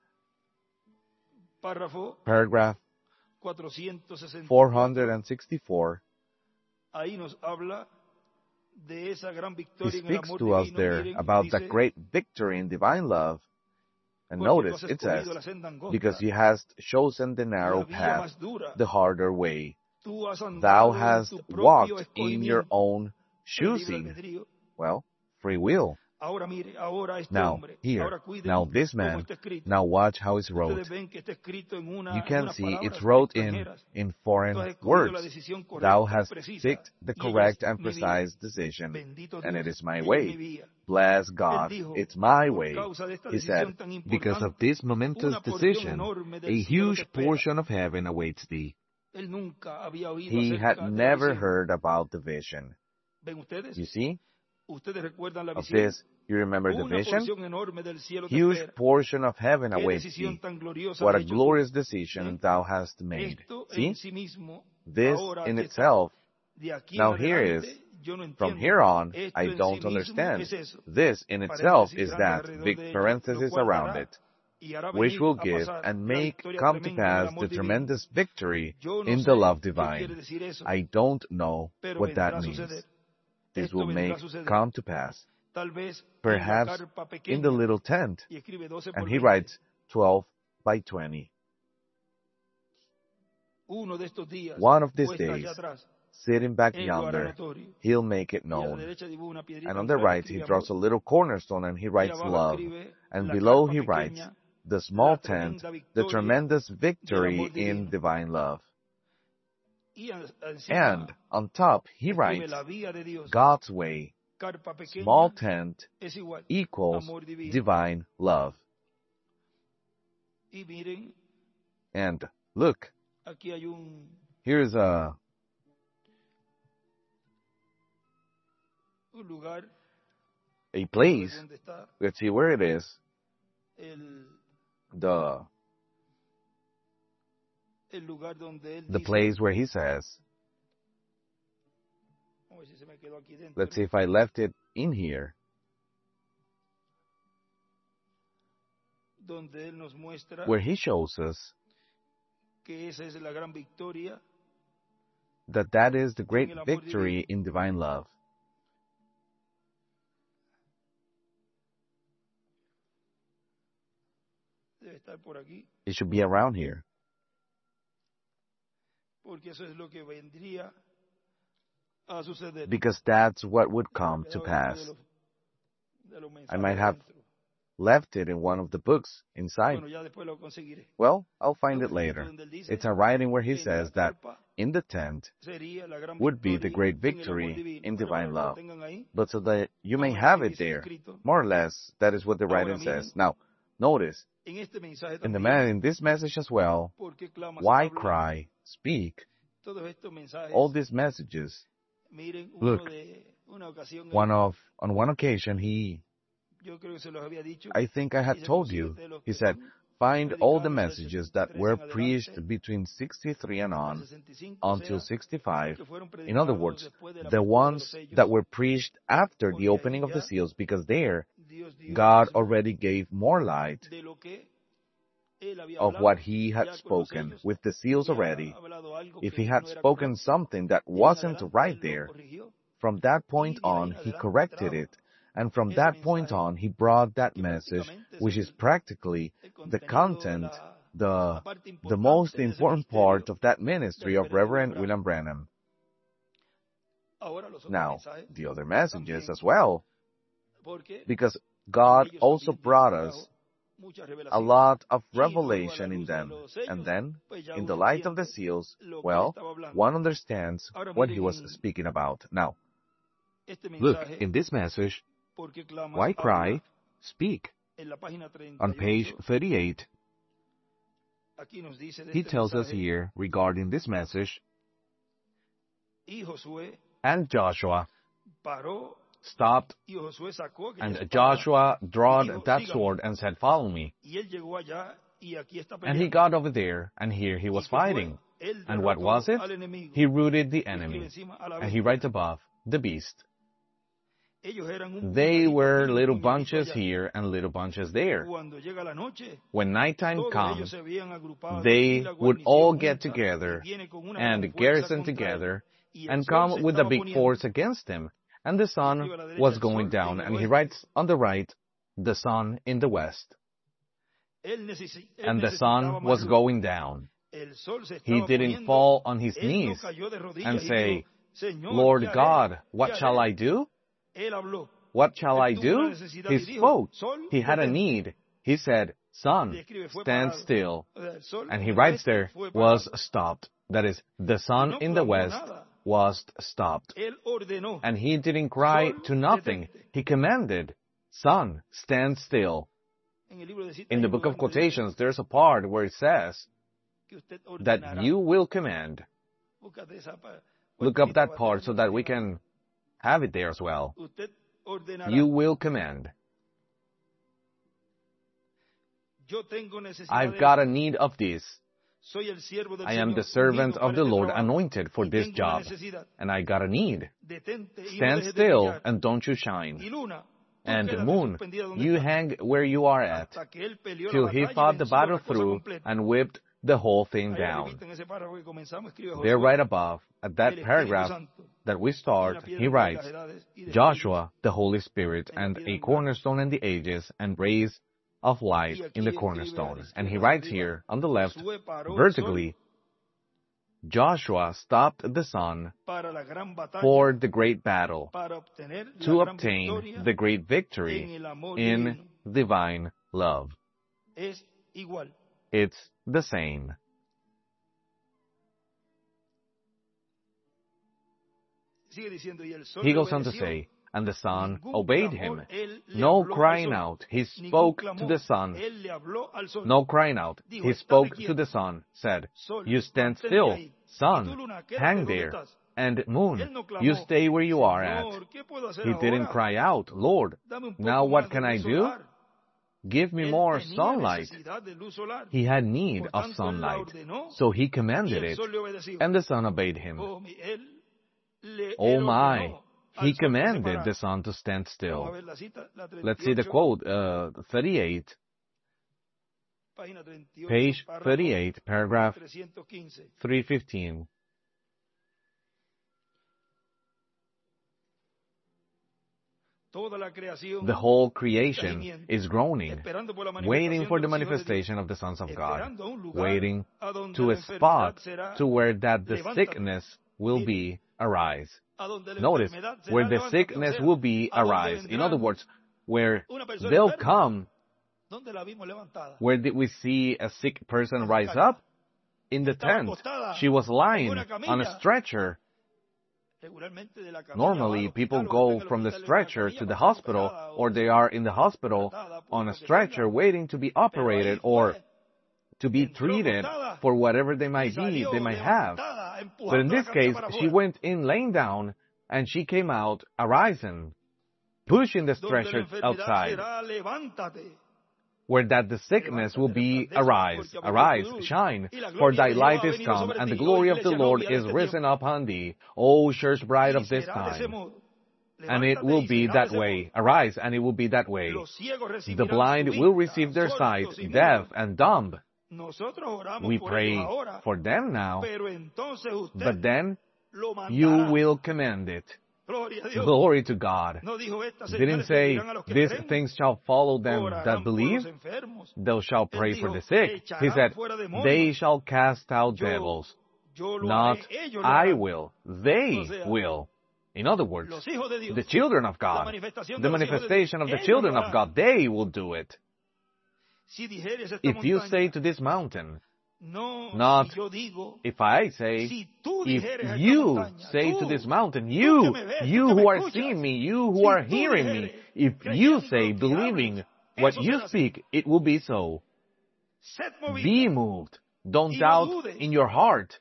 paragraph 464, he speaks to us there about the great victory in divine love. And notice, it says, because he has chosen the narrow path, the harder way. Thou hast walked in your own choosing. Well, free will. Now, here, now this man, now watch how it's wrote. You can see it's wrote in foreign words. Thou hast picked the correct and precise decision, and it is my way. Bless God, it's my way. He said, because of this momentous decision, a huge portion of heaven awaits thee. He had never heard about the vision. You see? Of this, you remember the vision? Huge portion of heaven awaits thee. What a glorious decision thou hast made. See? This in itself. Now here is, from here on, I don't understand. This in itself is that, big parenthesis around it, which will give and make come to pass the tremendous victory in the love divine. I don't know what that means. This will make come to pass. Perhaps in the little tent. And he writes 12 by 20. One of these days, sitting back yonder, he'll make it known. And on the right, he draws a little cornerstone and he writes love. And below he writes, the small tent, the tremendous victory in divine love. And on top, he writes, God's way, small tent equals divine love. And look, here's a place. Let's see where it is. The place where he says, let's see if I left it in here, where he shows us that is the great victory in divine love. It should be around here. Because that's what would come to pass. I might have left it in one of the books inside. Well, I'll find it later. It's a writing where he says that in the tent would be the great victory in divine love. But so that you may have it there, more or less, that is what the writing says. Now, notice, in this message as well, why cry, speak, all these messages. Look, on one occasion I think I had told you, he said, find all the messages that were preached between 63 and on, until 65. In other words, the ones that were preached after the opening of the seals, because there, God already gave more light of what He had spoken with the seals already. If He had spoken something that wasn't right there, from that point on, He corrected it. And from that point on, He brought that message, which is practically the content, the most important part of that ministry of Reverend William Branham. Now, the other messages as well, because God also brought us a lot of revelation in them. And then, in the light of the seals, well, one understands what he was speaking about. Now, look, in this message, why cry? Speak. On page 38, he tells us here regarding this message, and Joshua stopped, and Joshua drawed that sword and said, "Follow me." And he got over there, and here he was fighting. And what was it? He routed the enemy, and he right above the beast. They were little bunches here and little bunches there. When nighttime comes, they would all get together and garrison together and come with a big force against him. And the sun was going down, and he writes on the right, the sun in the west. And the sun was going down. He didn't fall on his knees and say, "Lord God, what shall I do?" What shall I do? He spoke. He had a need. He said, "Sun, stand still." And he writes there, was stopped. That is, the sun in the west was stopped. And he didn't cry to nothing. He commanded, "Sun, stand still." In the book of quotations, there's a part where it says that you will command. Look up that part so that we can have it there as well. You will command. I've got a need of this. I am the servant of the Lord anointed for this job, and I got a need. Stand still and don't you shine. And moon, you hang where you are at, till he fought the battle through and whipped the whole thing down. There right above, at that paragraph that we start, he writes, Joshua, the Holy Spirit, and a cornerstone in the ages, and rays of light in the cornerstone. And he writes here, on the left, vertically, Joshua stopped the sun for the great battle, to obtain the great victory in divine love. It's the same. He goes on to say, and the sun obeyed him. No crying out. He spoke to the sun. No crying out. He spoke to the sun, said, you stand still, sun, hang there, and moon, you stay where you are at. He didn't cry out, Lord, now what can I do? Give me more sunlight. He had need of sunlight, so he commanded it, and the sun obeyed him. Oh my! He commanded the sun to stand still. Let's see the quote, 38, page 38, paragraph 315. The whole creation is groaning, waiting for the manifestation of the sons of God, waiting to a spot to where that the sickness will be arise. Notice, where the sickness will be arise. In other words, where they'll come. Where did we see a sick person rise up? In the tent. She was lying on a stretcher. Normally, people go from the stretcher to the hospital, or they are in the hospital on a stretcher waiting to be operated or to be treated for whatever they might have. But in this case, she went in laying down, and she came out arising, pushing the stretcher outside, where that the sickness will be, arise, arise, shine, for thy light is come, and the glory of the Lord is risen upon thee, O church bride of this time. And it will be that way. Arise, and it will be that way. The blind will receive their sight, deaf and dumb. We pray for them now, but then you will command it. Glory to God. Didn't say, these things shall follow them that believe. They shall pray for the sick. He said, they shall cast out devils. Not I will, they will. In other words, the children of God, the manifestation of the children of God, they will do it. If you say to this mountain, not if I say, if you say to this mountain, you who are seeing me, you who are hearing me, if you say, believing what you speak, it will be so. Be moved. Don't doubt in your heart.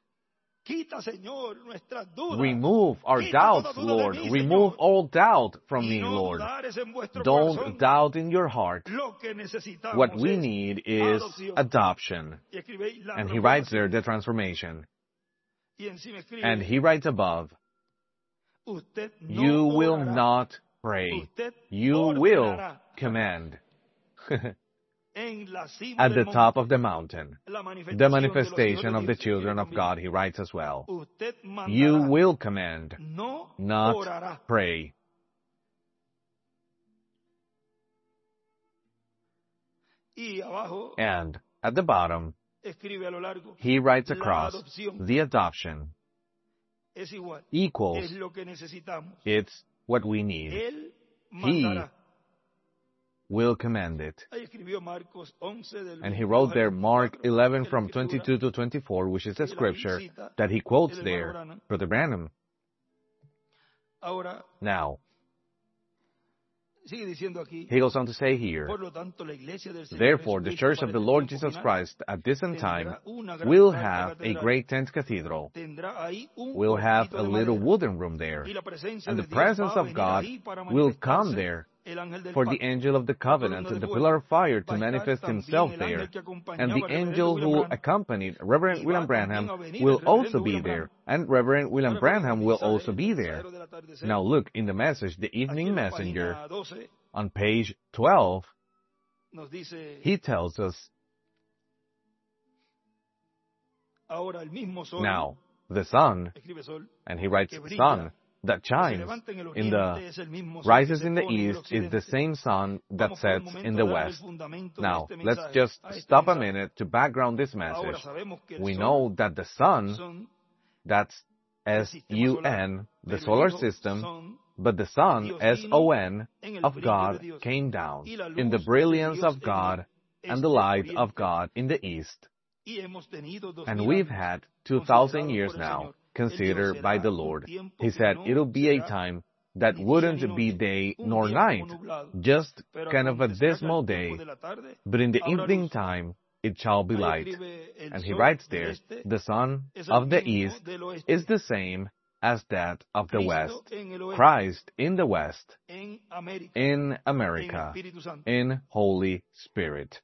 Remove our doubts, Lord. Remove all doubt from me, Lord. Don't doubt in your heart. What we need is adoption. And he writes there the transformation. And he writes above, you will not pray. You will command. At the top of the mountain, the manifestation of the children of God, he writes as well. You will command, not pray. And at the bottom, he writes across, the adoption equals, it's what we need. He will command it. And he wrote there Mark 11 from 22 to 24, which is the scripture that he quotes there, Brother Branham. Now, he goes on to say here, therefore the Church of the Lord Jesus Christ at this time will have a great tent cathedral, will have a little wooden room there, and the presence of God will come there, for the angel of the covenant, the pillar of fire, to manifest himself there. And the angel who accompanied Reverend William Branham will also be there. And Reverend William Branham will also be there. Now look, in the message, the Evening Messenger, on page 12, he tells us, now, the sun, and he writes sun, that shines rises in the east is the same sun that sets in the west. Now, let's just stop a minute to background this message. We know that the sun, that's S-U-N, the solar system, but the sun, S-O-N, of God came down in the brilliance of God and the light of God in the east. And we've had 2,000 years now considered by the Lord. He said it'll be a time that wouldn't be day nor night, just kind of a dismal day, but in the evening time it shall be light. And he writes there, the sun of the east is the same as that of the west. Christ in the west, in America, in Holy Spirit.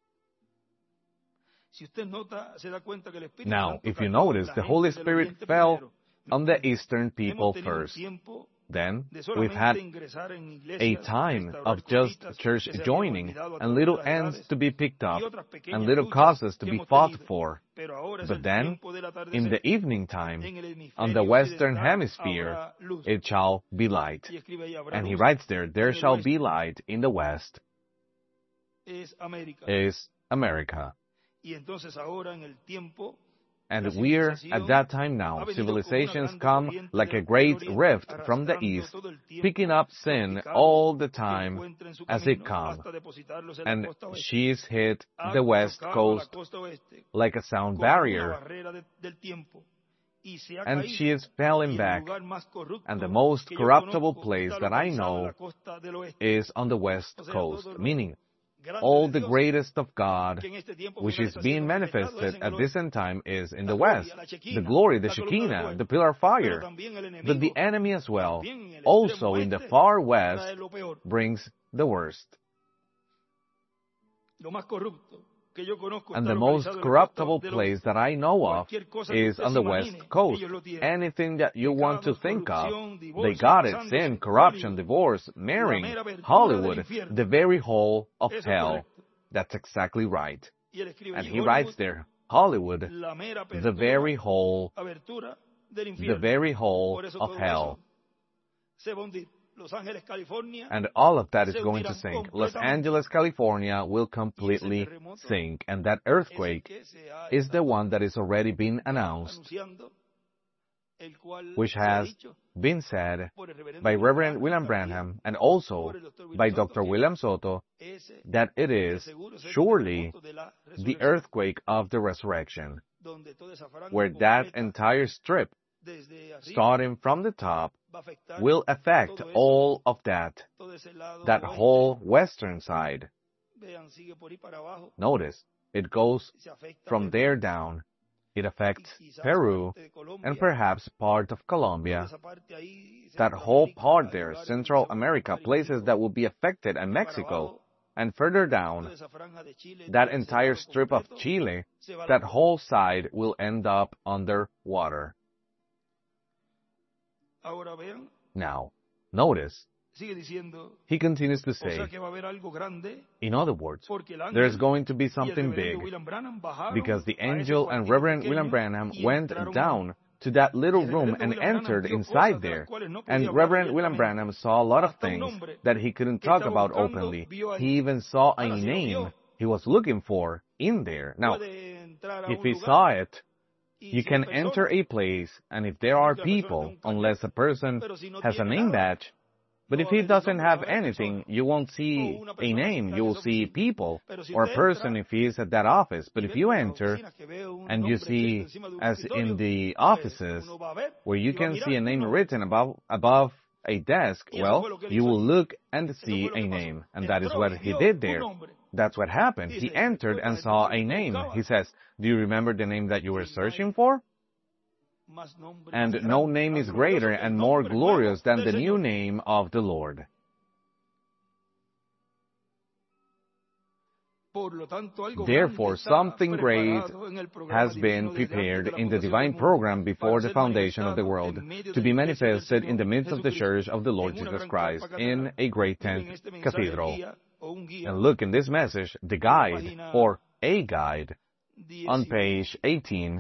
Now, if you notice, the Holy Spirit fell on the Eastern people first. Then, we've had a time of just church joining and little ends to be picked up and little causes to be fought for. But then, in the evening time, on the Western Hemisphere, it shall be light. And he writes there shall be light in the West, is America. And we're at that time now. Civilizations come like a great rift from the east, picking up sin all the time as it comes. And she's hit the west coast like a sound barrier. And she is falling back. And the most corruptible place that I know is on the west coast, meaning all the greatest of God, which is being manifested at this end time, is in the west. The glory, the Shekinah, the pillar of fire. But the enemy as well, also in the far west, brings the worst. And the most corruptible place that I know of is on the West Coast. Anything that you want to think of, they got it. Sin, corruption, divorce, marrying, Hollywood, the very hole of hell. That's exactly right. And he writes there, Hollywood, the very hole of hell. And all of that is going to sink. Los Angeles, California will completely sink. And that earthquake is the one that is already been announced, which has been said by Reverend William Branham and also by Dr. William Soto, that it is surely the earthquake of the resurrection, where that entire strip, starting from the top, will affect all of that whole western side. Notice, it goes from there down. It affects Peru and perhaps part of Colombia. That whole part there, Central America, places that will be affected, and Mexico. And further down, that entire strip of Chile, that whole side will end up under water. Now, notice, he continues to say, in other words, there is going to be something big, because the angel and Reverend William Branham went down to that little room and entered inside there. And Reverend William Branham saw a lot of things that he couldn't talk about openly. He even saw a name he was looking for in there. Now, if he saw it, you can enter a place, and if there are people, unless a person has a name badge, but if he doesn't have anything, you won't see a name, you will see people, or a person if he is at that office. But if you enter, and you see, as in the offices, where you can see a name written above a desk, well, you will look and see a name. And that is what he did there. That's what happened. He entered and saw a name. He says, do you remember the name that you were searching for? And no name is greater and more glorious than the new name of the Lord. Therefore, something great has been prepared in the divine program before the foundation of the world, to be manifested in the midst of the Church of the Lord Jesus Christ, in a great tent cathedral. And look in this message, the guide, or a guide, on page 18,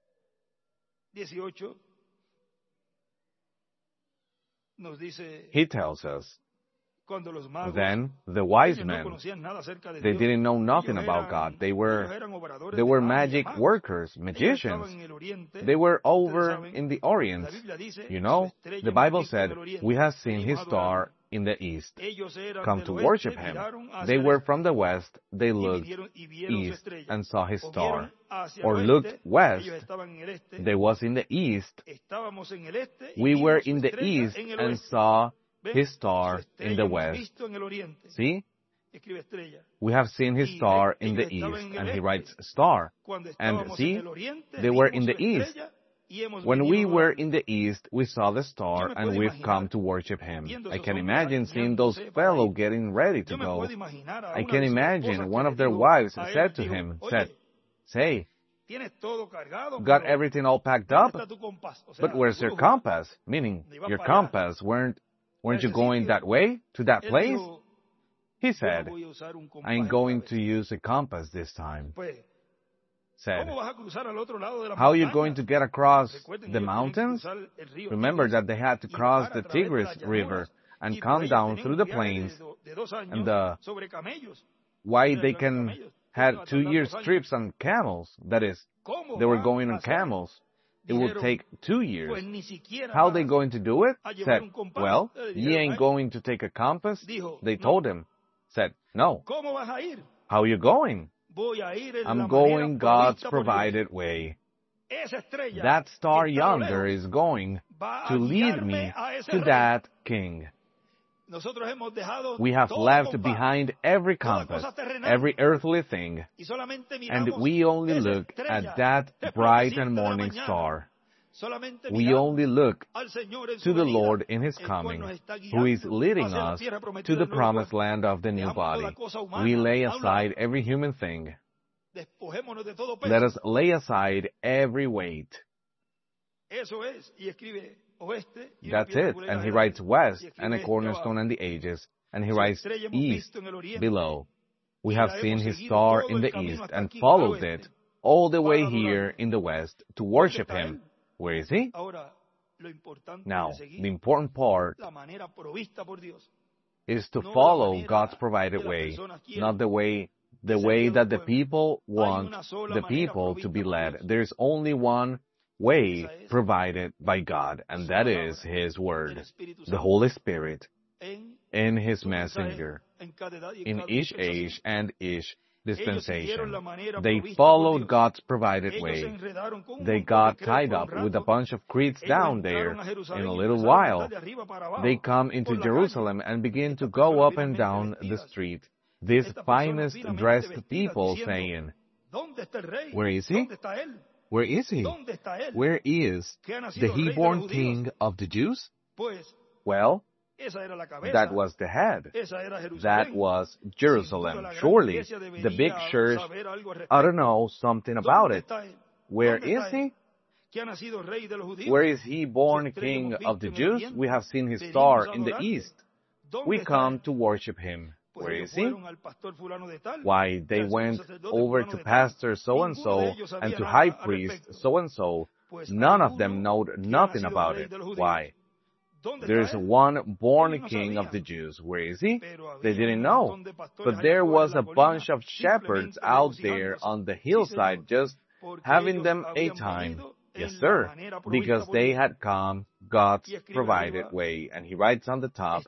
he tells us, then the wise men, they didn't know nothing about God. They were magic workers, magicians. They were over in the Orient. You know, the Bible said, we have seen his star in the east. Come to worship him. They were from the west. They looked east and saw his star. Or looked west. They was in the east. We were in the east and saw his star in the west. See? We have seen his star in the east. And he writes star. And see, they were in the east. When we were in the east, we saw the star, and we've come to worship him. I can imagine seeing those fellows getting ready to go. I can imagine one of their wives said to him, say, got everything all packed up? But where's your compass? Meaning, your compass, weren't you going that way, to that place? He said, I'm going to use a compass this time. Said, how are you going to get across the mountains? Remember that they had to cross the Tigris River and come down through the plains. And why they had 2 years trips on camels, that is, they were going on camels. It would take 2 years. How are they going to do it? Said, well, ye ain't going to take a compass? They told him. Said, no. How are you going? I'm going God's provided way. That star yonder is going to lead me to that king. We have left behind every compass, every earthly thing, and we only look at that bright and morning star. We only look to the Lord in His coming, who is leading us to the promised land of the new body. We lay aside every human thing. Let us lay aside every weight. That's it. And he writes west and a cornerstone and the ages. And he writes east below. We have seen his star in the east and followed it all the way here in the west to worship him. Where is he? Now, the important part is to follow God's provided way, not the way that the people want the people to be led. There's only one way provided by God, and that is His Word, the Holy Spirit, in His messenger, in each age and each dispensation. They followed God's provided way. They got tied up with a bunch of creeds down there. In a little while, they come into Jerusalem and begin to go up and down the street, these finest dressed people saying, "Where is he? Where is he? Where is the he-born King of the Jews?" Well, that was the head. That was Jerusalem. Surely, the big church ought to know something about it. Where is he? Where is he born King of the Jews? We have seen his star in the east. We come to worship him. Where is he? Why, they went over to pastor so-and-so and to high priest so-and-so. None of them know nothing about it. Why? There is one born King of the Jews. Where is he? They didn't know. But there was a bunch of shepherds out there on the hillside just having them a time. Yes, sir. Because they had come God's provided way. And he writes on the top,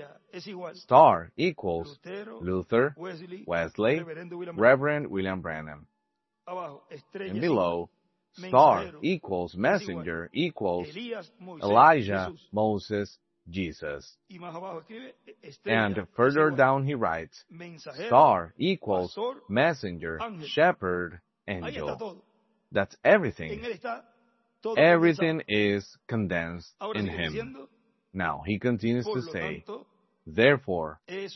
star equals Luther, Wesley, Reverend William Branham. And below, star equals messenger equals Elijah, Moses, Jesus. And further down he writes, star equals messenger, shepherd, angel. That's everything. Everything is condensed in him. Now, he continues to say, therefore, it's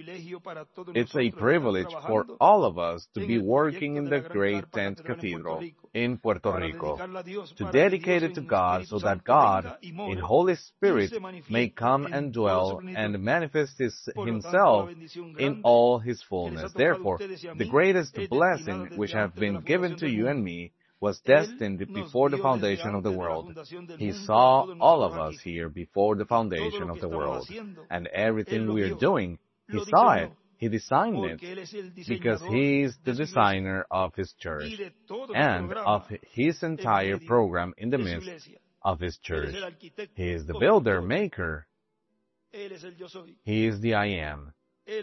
a privilege for all of us to be working in the great tent cathedral in Puerto Rico, to dedicate it to God so that God, in Holy Spirit, may come and dwell and manifest Himself in all His fullness. Therefore, the greatest blessing which has been given to you and me was destined before the foundation of the world. He saw all of us here before the foundation of the world. And everything we are doing, He saw it. He designed it. Because He is the designer of His church and of His entire program in the midst of His church. He is the builder, maker. He is the I Am.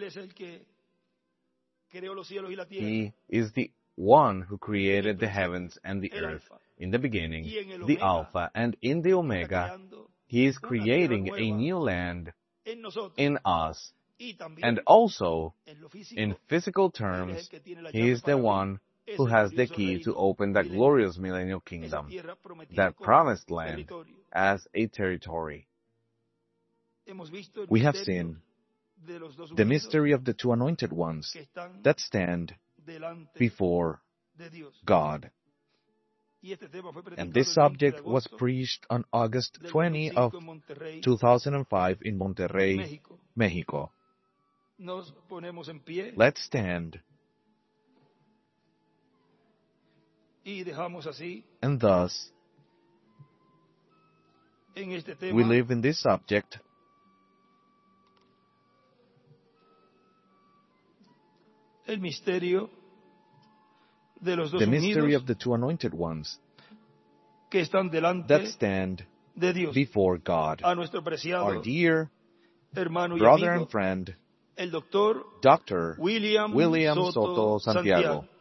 He is the one who created the heavens and the earth. In the beginning, the Alpha, and in the Omega, He is creating a new land in us. And also, in physical terms, He is the one who has the key to open that glorious millennial kingdom, that promised land, as a territory. We have seen the mystery of the two anointed ones that stand before God. And this subject was preached on August 20 of 2005 in Monterrey, Mexico. Let's stand. And thus, we live in this subject. The mystery of the two anointed ones that stand before God. Our dear brother and friend, Dr. William Soto Santiago.